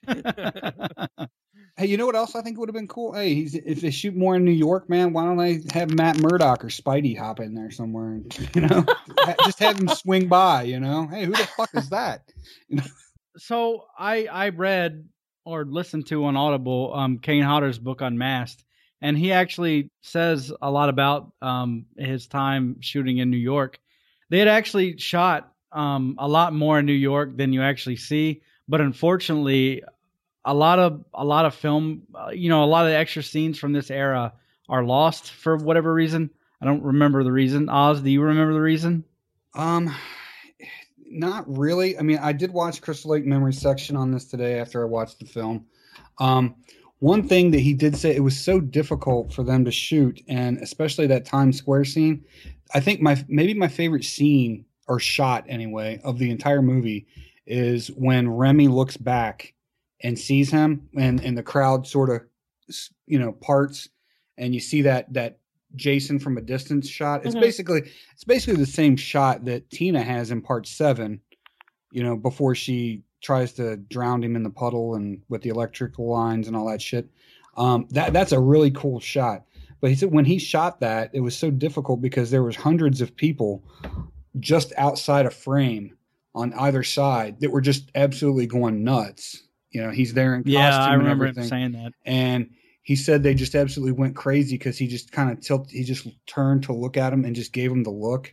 Hey, you know what else I think would have been cool? Hey, he's, if they shoot more in New York, man, why don't they have Matt Murdock or Spidey hop in there somewhere? And, you know, ha- just have him swing by. You know, hey, who the fuck is that? You know? So I I read or listened to on Audible um, Kane Hodder's book Unmasked, and he actually says a lot about um, his time shooting in New York. They had actually shot um, a lot more in New York than you actually see, but unfortunately, a lot of a lot of film, uh, you know, a lot of the extra scenes from this era are lost for whatever reason. I don't remember the reason. Oz, do you remember the reason? Um, not really. I mean, I did watch Crystal Lake Memory section on this today after I watched the film. Um, one thing that he did say, it was so difficult for them to shoot, and especially that Times Square scene. I think my maybe my favorite scene or shot anyway of the entire movie is when Remy looks back and sees him, and, and the crowd sort of, you know, parts, and you see that that Jason from a distance shot. It's Mhm. basically it's basically the same shot that Tina has in part seven, you know, before she tries to drown him in the puddle and with the electrical lines and all that shit. Um, that that's a really cool shot. But he said when he shot that, it was so difficult because there was hundreds of people just outside a frame on either side that were just absolutely going nuts. You know, he's there in costume Yeah, I and remember him everything. saying that. And he said they just absolutely went crazy because he just kind of tilted, he just turned to look at him and just gave him the look.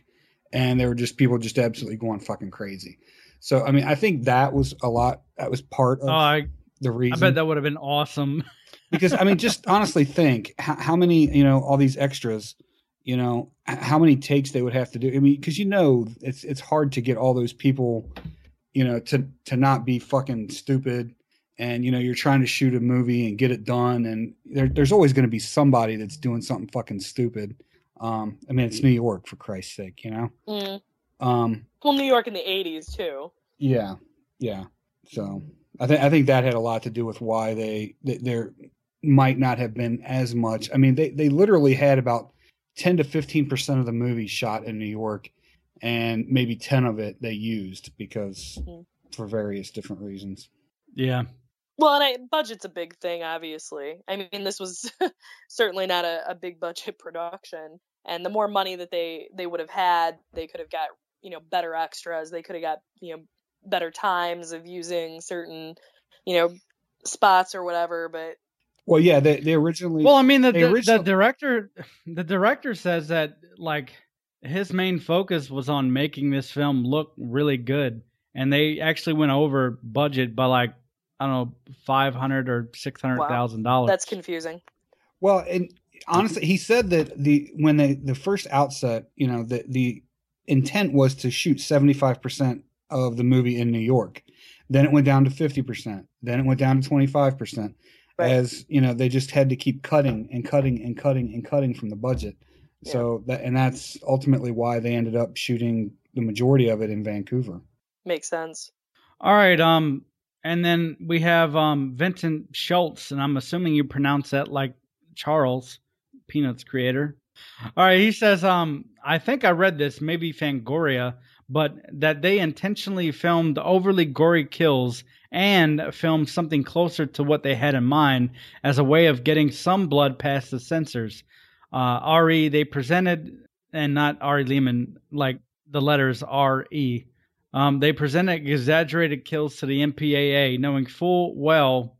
and there were just people just absolutely going fucking crazy. So I mean, I think that was a lot. That was part of Oh, I, the I reason. bet that would have been awesome. Because I mean, just honestly think how, how many, you know, all these extras, you know, h- how many takes they would have to do. I mean, because you know, it's it's hard to get all those people, you know, to to not be fucking stupid. And you know, you're trying to shoot a movie and get it done, and there, there's always going to be somebody that's doing something fucking stupid. Um, I mean, it's New York, for Christ's sake, you know. Mm. Um, Well, New York in the eighties too. yeah, yeah. So I think I think that had a lot to do with why they, they there might not have been as much. I mean, they they literally had about ten to fifteen percent of the movie shot in New York, and maybe ten of it they used because Mhm. for various different reasons. Yeah. Well, and I, budget's a big thing, obviously. I mean, this was certainly not a, a big budget production, and the more money that they they would have had, they could have got, you know, better extras. They could have got, you know, better times of using certain, you know, spots or whatever. But Well, yeah, they they originally. Well, I mean, the, they the, the original- director, the director says that like his main focus was on making this film look really good, and they actually went over budget by like I don't know five hundred or six hundred thousand dollars. that's confusing. Well, and honestly, he said that the when they the first outset, you know, the the intent was to shoot seventy-five percent of the movie in New York. Then it went down to fifty percent. Then it went down to twenty-five percent. Right. As you know, they just had to keep cutting and cutting and cutting and cutting from the budget. So that and that's ultimately why they ended up shooting the majority of it in Vancouver. Makes sense. All right, um, and then we have um Vincent Schultz, and I'm assuming you pronounce that like Charles, Peanuts creator. All right, he says, um, I think I read this, maybe Fangoria, but that they intentionally filmed overly gory kills and filmed something closer to what they had in mind as a way of getting some blood past the censors. Uh, R E, they presented, and not Ari Lehman, like the letters R E. Um, they presented exaggerated kills to the M P A A, knowing full well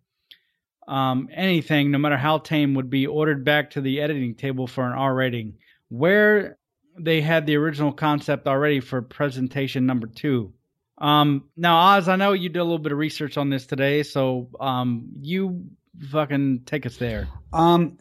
um, anything, no matter how tame, would be ordered back to the editing table for an R rating, where they had the original concept already for presentation number two. Um, now, Oz, I know you did a little bit of research on this today, so um, you fucking take us there. Um,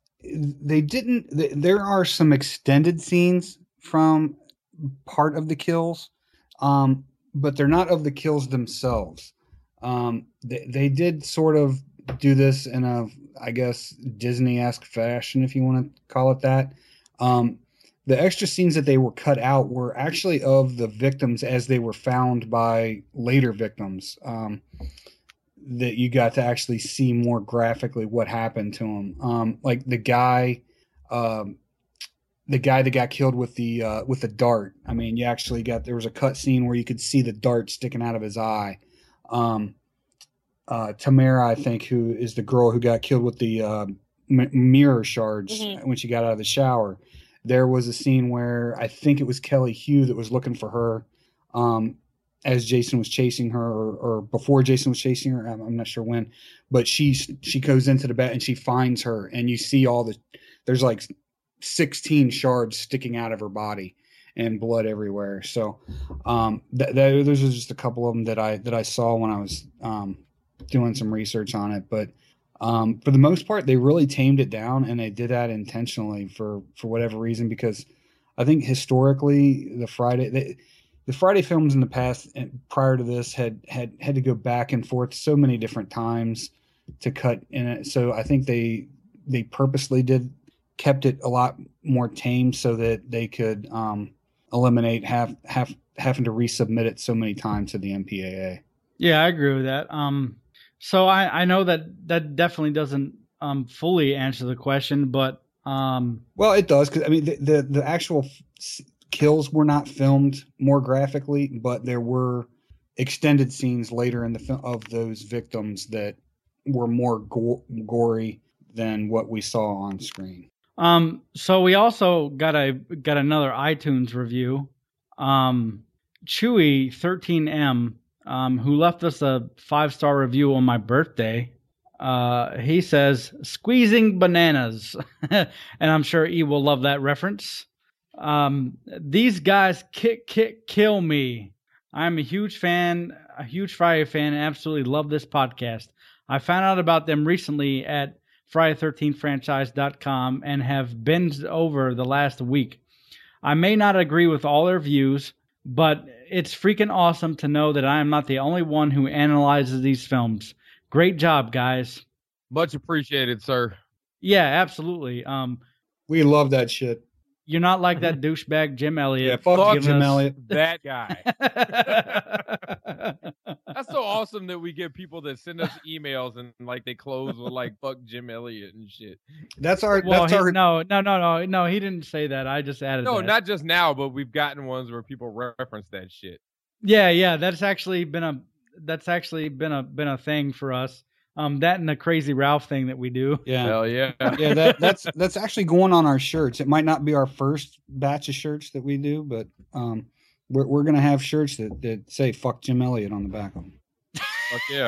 they didn't. th- There are some extended scenes from part of the kills, um, but they're not of the kills themselves. Um, they they did sort of do this in a, I guess, Disney-esque fashion, if you want to call it that. Um, the extra scenes that they were cut out were actually of the victims as they were found by later victims. Um, that you got to actually see more graphically what happened to him. Um, like the guy, um, the guy that got killed with the uh, with the dart. I mean, you actually got there was a cut scene where you could see the dart sticking out of his eye. Um, uh, Tamara, I think, who is the girl who got killed with the uh, m- mirror shards Mhm. when she got out of the shower. There was a scene where I think it was Kelly Hugh that was looking for her. Um, as Jason was chasing her, or, or before Jason was chasing her, I'm, I'm not sure when, but she she goes into the bed and she finds her, and you see all the there's like sixteen shards sticking out of her body and blood everywhere. So um, th- th- those are just a couple of them that I that I saw when I was um, doing some research on it. But um, for the most part, they really tamed it down, and they did that intentionally for for whatever reason, because I think historically the Friday. They, The Friday films in the past, and prior to this, had, had had to go back and forth so many different times to cut in it. So I think they they purposely did kept it a lot more tame so that they could um, eliminate have have having to resubmit it so many times to the M P A A. Yeah, I agree with that. Um, so I, I know that that definitely doesn't um, fully answer the question, but um, well, it does, because I mean the the, the actual f- kills were not filmed more graphically, but there were extended scenes later in the film of those victims that were more go- gory than what we saw on screen. Um, so we also got a got another iTunes review. Um, Chewy thirteen M, um, who left us a five star review on my birthday. Uh, he says, "Squeezing bananas," and I'm sure E will love that reference. Um, these guys kick, kick, kill me. I'm a huge fan, a huge Friday fan, and absolutely love this podcast. I found out about them recently at Friday the thirteenth franchise dot com and have binged over the last week. I may not agree with all their views, but it's freaking awesome to know that I am not the only one who analyzes these films. Great job, guys. Much appreciated, sir. Yeah, absolutely. Um, we love that shit. You're not like that douchebag Jim Elliott. Yeah, fuck Jim us... Elliott. That guy. That's so awesome that we get people that send us emails and like they close with like fuck Jim Elliott and shit. That's our. Well, that's he, our. No, no, no, no, no. He didn't say that. I just added. No, that. not just now, but we've gotten ones where people reference that shit. Yeah, yeah. That's actually been a. That's actually been a been a thing for us. Um, that and the Crazy Ralph thing that we do. Yeah, hell yeah, yeah. That that's that's actually going on our shirts. It might not be our first batch of shirts that we do, but um, we're we're gonna have shirts that, that say "fuck Jim Elliott" on the back of them. Fuck yeah.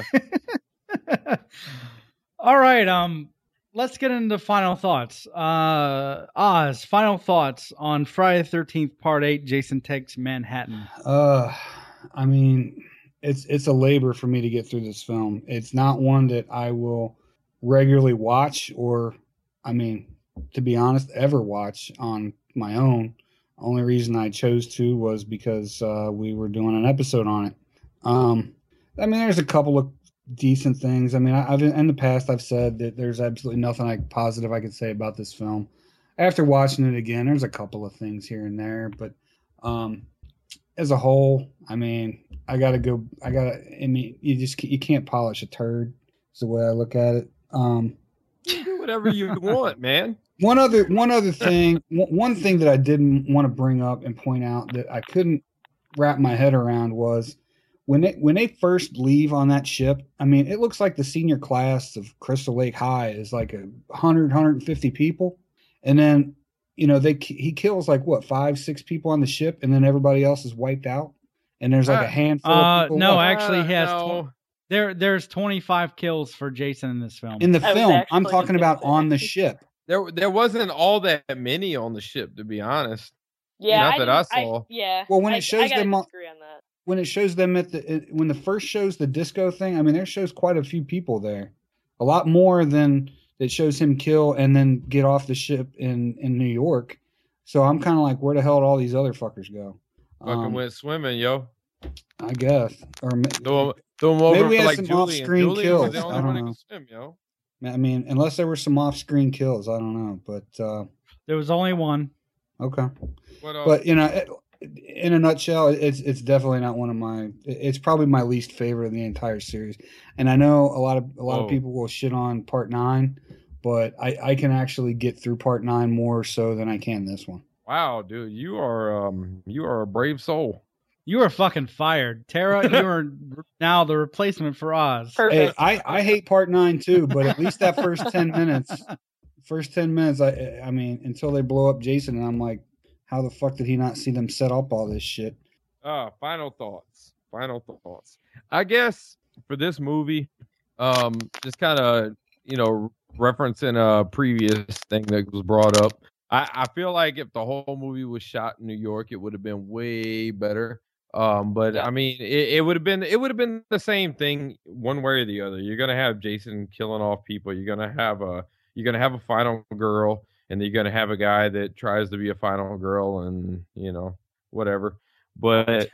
All right. Um, let's get into final thoughts. Uh, Oz, final thoughts on Friday the thirteenth Part Eight. Jason Takes Manhattan. Uh, I mean. It's it's a labor for me to get through this film. It's not one that I will regularly watch or, I mean, to be honest, ever watch on my own. Only reason I chose to was because uh, we were doing an episode on it. Um, I mean, there's a couple of decent things. I mean, I, I've in the past I've said that there's absolutely nothing I, positive I could say about this film. After watching it again, there's a couple of things here and there, but um, as a whole, I mean, I gotta go. I gotta. I mean, you just you can't polish a turd. Is the way I look at it. Um, you do whatever you want, man. One other one other thing. One thing that I didn't want to bring up and point out that I couldn't wrap my head around was when they when they first leave on that ship. I mean, it looks like the senior class of Crystal Lake High is like a hundred, hundred and fifty people, and then you know they he kills like what five, six people on the ship, and then everybody else is wiped out. And there's like a handful uh, of people. No, left. actually, he has no. tw- there. There's twenty-five kills for Jason in this film. In the I was film, actually I'm talking about gonna say. on the ship. There, there wasn't all that many on the ship, to be honest. Yeah, Not I that I didn't- saw. yeah. Well, when I, it shows I gotta them on- disagree on that. When it shows them at the it, when the first shows the disco thing, I mean, there shows quite a few people there, a lot more than it shows him kill and then get off the ship in in New York. So I'm kind of like, where the hell did all these other fuckers go? Fucking Um, went swimming, yo. I guess, or ma- Throw him, throw him over Maybe we for had like some Julian. off-screen Julian kills. was the only I don't one that know. could swim, yo. I mean, unless there were some off-screen kills, I don't know, but uh, There was only one. okay. What else? But you know, it, in a nutshell, it's it's definitely not one of my. It's probably my least favorite of the entire series. And I know a lot of a lot Whoa. of people will shit on part nine, but I I can actually get through part nine more so than I can this one. Wow, dude, you are um, you are a brave soul. You are fucking fired, Tara. You are now the replacement for Oz. Hey, Perfect. I I hate part nine too, but at least that first ten minutes, first ten minutes, I I mean, until they blow up Jason, and I'm like, how the fuck did he not see them set up all this shit? Uh, final thoughts. Final thoughts. I guess for this movie, um, just kind of, you know, referencing a previous thing that was brought up. I, I feel like if the whole movie was shot in New York, it would have been way better. Um, but I mean, it, it would have been it would have been the same thing one way or the other. You're gonna have Jason killing off people. You're gonna have a you're gonna have a final girl, and you're gonna have a guy that tries to be a final girl, and you know whatever. But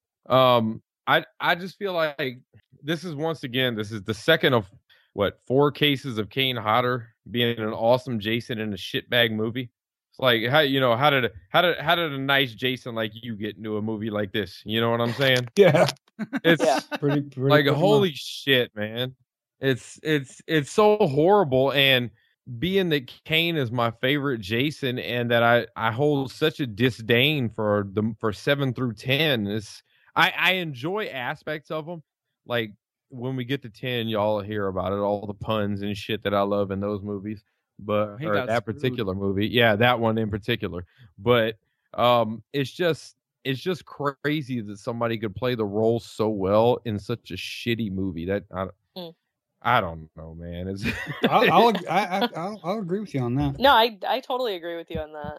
um, I I just feel like this is once again this is the second of what four cases of Kane Hodder being an awesome Jason in a shitbag movie. Like how you know how did how did how did a nice Jason like you get into a movie like this? You know what I'm saying? Yeah, It's Yeah. pretty, pretty like pretty holy much. shit, man. It's it's it's so horrible. And being that Kane is my favorite Jason, and that I I hold such a disdain for the for seven through ten, is I I enjoy aspects of them. Like when we get to ten, y'all hear about it, all the puns and shit that I love in those movies. But He or got that screwed. particular movie, yeah, that one in particular. But um, it's just it's just crazy that somebody could play the role so well in such a shitty movie. That I, Mm. I don't know, man. It's I'll, I'll, I, I, I'll I'll agree with you on that. No, I I totally agree with you on that.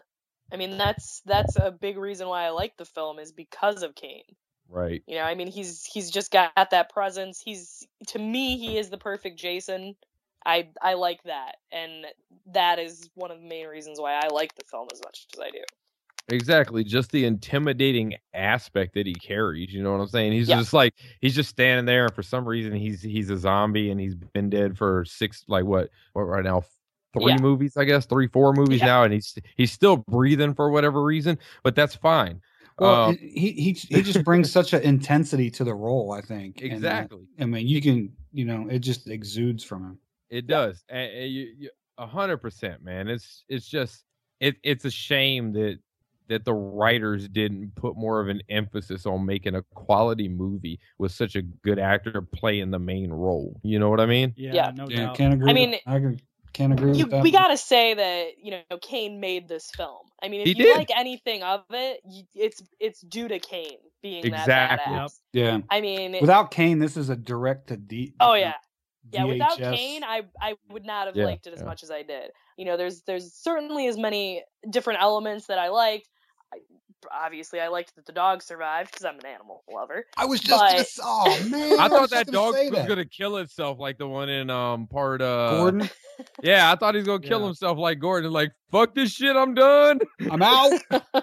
I mean, that's that's a big reason why I like the film is because of Kane. Right. You know, I mean, he's he's just got that presence. He's to me, he is the perfect Jason. I I like that, and that is one of the main reasons why I like the film as much as I do. Exactly, just the intimidating aspect that he carries. You know what I'm saying? He's Yeah. just like he's just standing there, and for some reason he's he's a zombie, and he's been dead for six, like what what right now, three Yeah. movies, I guess, three four movies Yeah. now, and he's he's still breathing for whatever reason, but that's fine. Well, Um, he he he just brings such an intensity to the role, I think. And, uh, Exactly. I mean, you can, you know, it just exudes from him. It does, and, and you, you, a hundred percent, man. It's it's just it it's a shame that that the writers didn't put more of an emphasis on making a quality movie with such a good actor playing the main role. You know what I mean? Yeah, Yeah. no Yeah, doubt. can't agree. I with- mean, I agree, can't agree You, with that. we gotta say that you know Kane made this film. I mean, if He you did. like anything of it, you, it's it's due to Kane being Exactly. that badass. Yeah. I mean, Without Kane, this is a direct to D. oh yeah, yeah. Without V H S. Kane, I I would not have Yeah, liked it as yeah. much as I did. You know, there's there's certainly as many different elements that I liked. I, obviously, I liked that the dog survived because I'm an animal lover. I was just But- gonna. Oh man, I was thought just that gonna dog say was that. gonna kill itself like the one in um part uh Gordon. Yeah, I thought he was gonna kill Yeah. himself like Gordon. Like fuck this shit, I'm done. I'm out.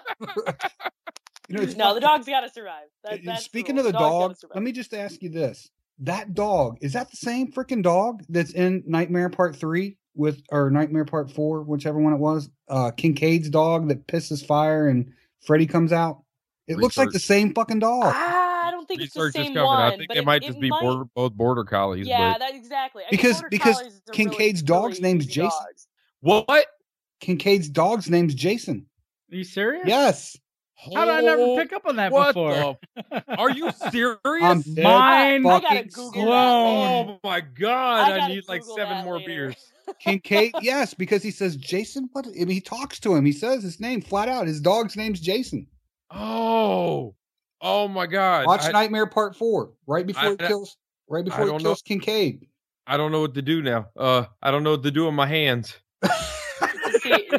You know, it's No, the fucking- dog's got to survive. That, that's Speaking the of the rule. dog, gotta survive. let me just ask you this: that dog, is that the same freaking dog that's in Nightmare Part Three with, or Nightmare Part Four, whichever one it was? Uh, Kincaid's dog that pisses fire and Freddy comes out. It looks like the Research. same fucking dog. Ah, I don't think Research it's the is same coming. one. I think but it might just be might- border, both border collies. Yeah, but that exactly. I mean, Because border because collies are Kincaid's really, dog's really name's easy Jason. dogs. what? Kincaid's dog's name's Jason. Are you serious? Yes. How did I never Oh, pick up on that what before? the- Are you serious? I'm dead Mine- I gotta fucking Google serious. that. Oh my god! I I, gotta need like Google seven that more later. beers. Kincaid, yes, because he says Jason. What? I mean, he talks to him. He says his name flat out. His dog's name's Jason. Oh, oh my god! Watch I, Nightmare Part Four right before I- he kills. Right before he don't kills Kincaid. I don't know what to do now. Uh, I don't know what to do with my hands. See,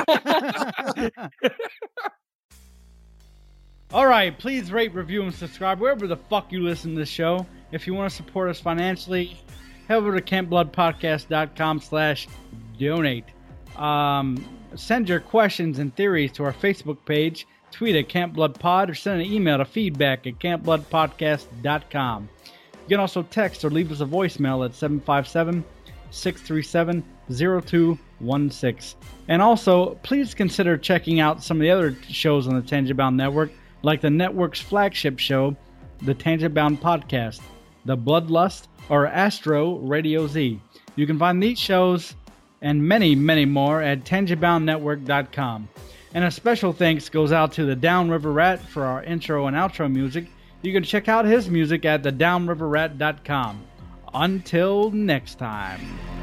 All right, please rate, review, and subscribe wherever the fuck you listen to this show. If you want to support us financially, head over to camp blood podcast dot com slash donate. Um, send your questions and theories to our Facebook page, tweet at CampBloodPod, or send an email to feedback at camp blood podcast dot com. You can also text or leave us a voicemail at seven five seven, six three seven, zero two one six. And also, please consider checking out some of the other shows on the Tangent Bound Network, like the network's flagship show, the Tangent Bound Podcast, the Bloodlust, or Astro Radio Z. You can find these shows and many, many more at tangent bound network dot com. And a special thanks goes out to the Downriver Rat for our intro and outro music. You can check out his music at the downriver rat dot com. Until next time.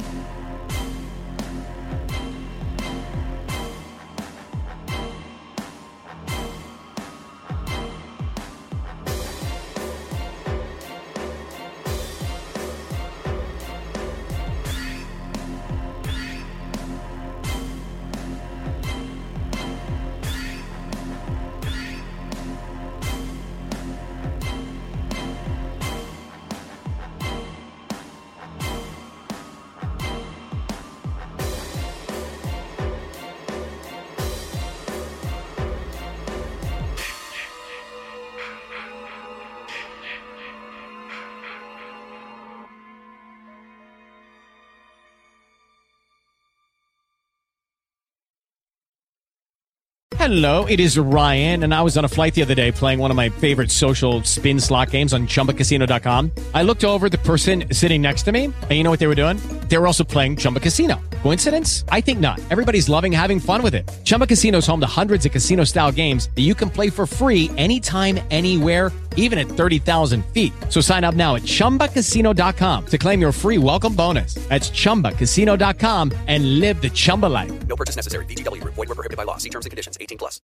Hello, it is Ryan, and I was on a flight the other day playing one of my favorite social spin slot games on chumba casino dot com. I looked over at the person sitting next to me, and you know what they were doing? They were also playing Chumba Casino. Coincidence? I think not. Everybody's loving having fun with it. Chumba Casino is home to hundreds of casino-style games that you can play for free anytime, anywhere, even at thirty thousand feet. So sign up now at chumba casino dot com to claim your free welcome bonus. That's chumba casino dot com and live the Chumba life. No purchase necessary. V G W. Void where prohibited by law. See terms and conditions. eighteen plus.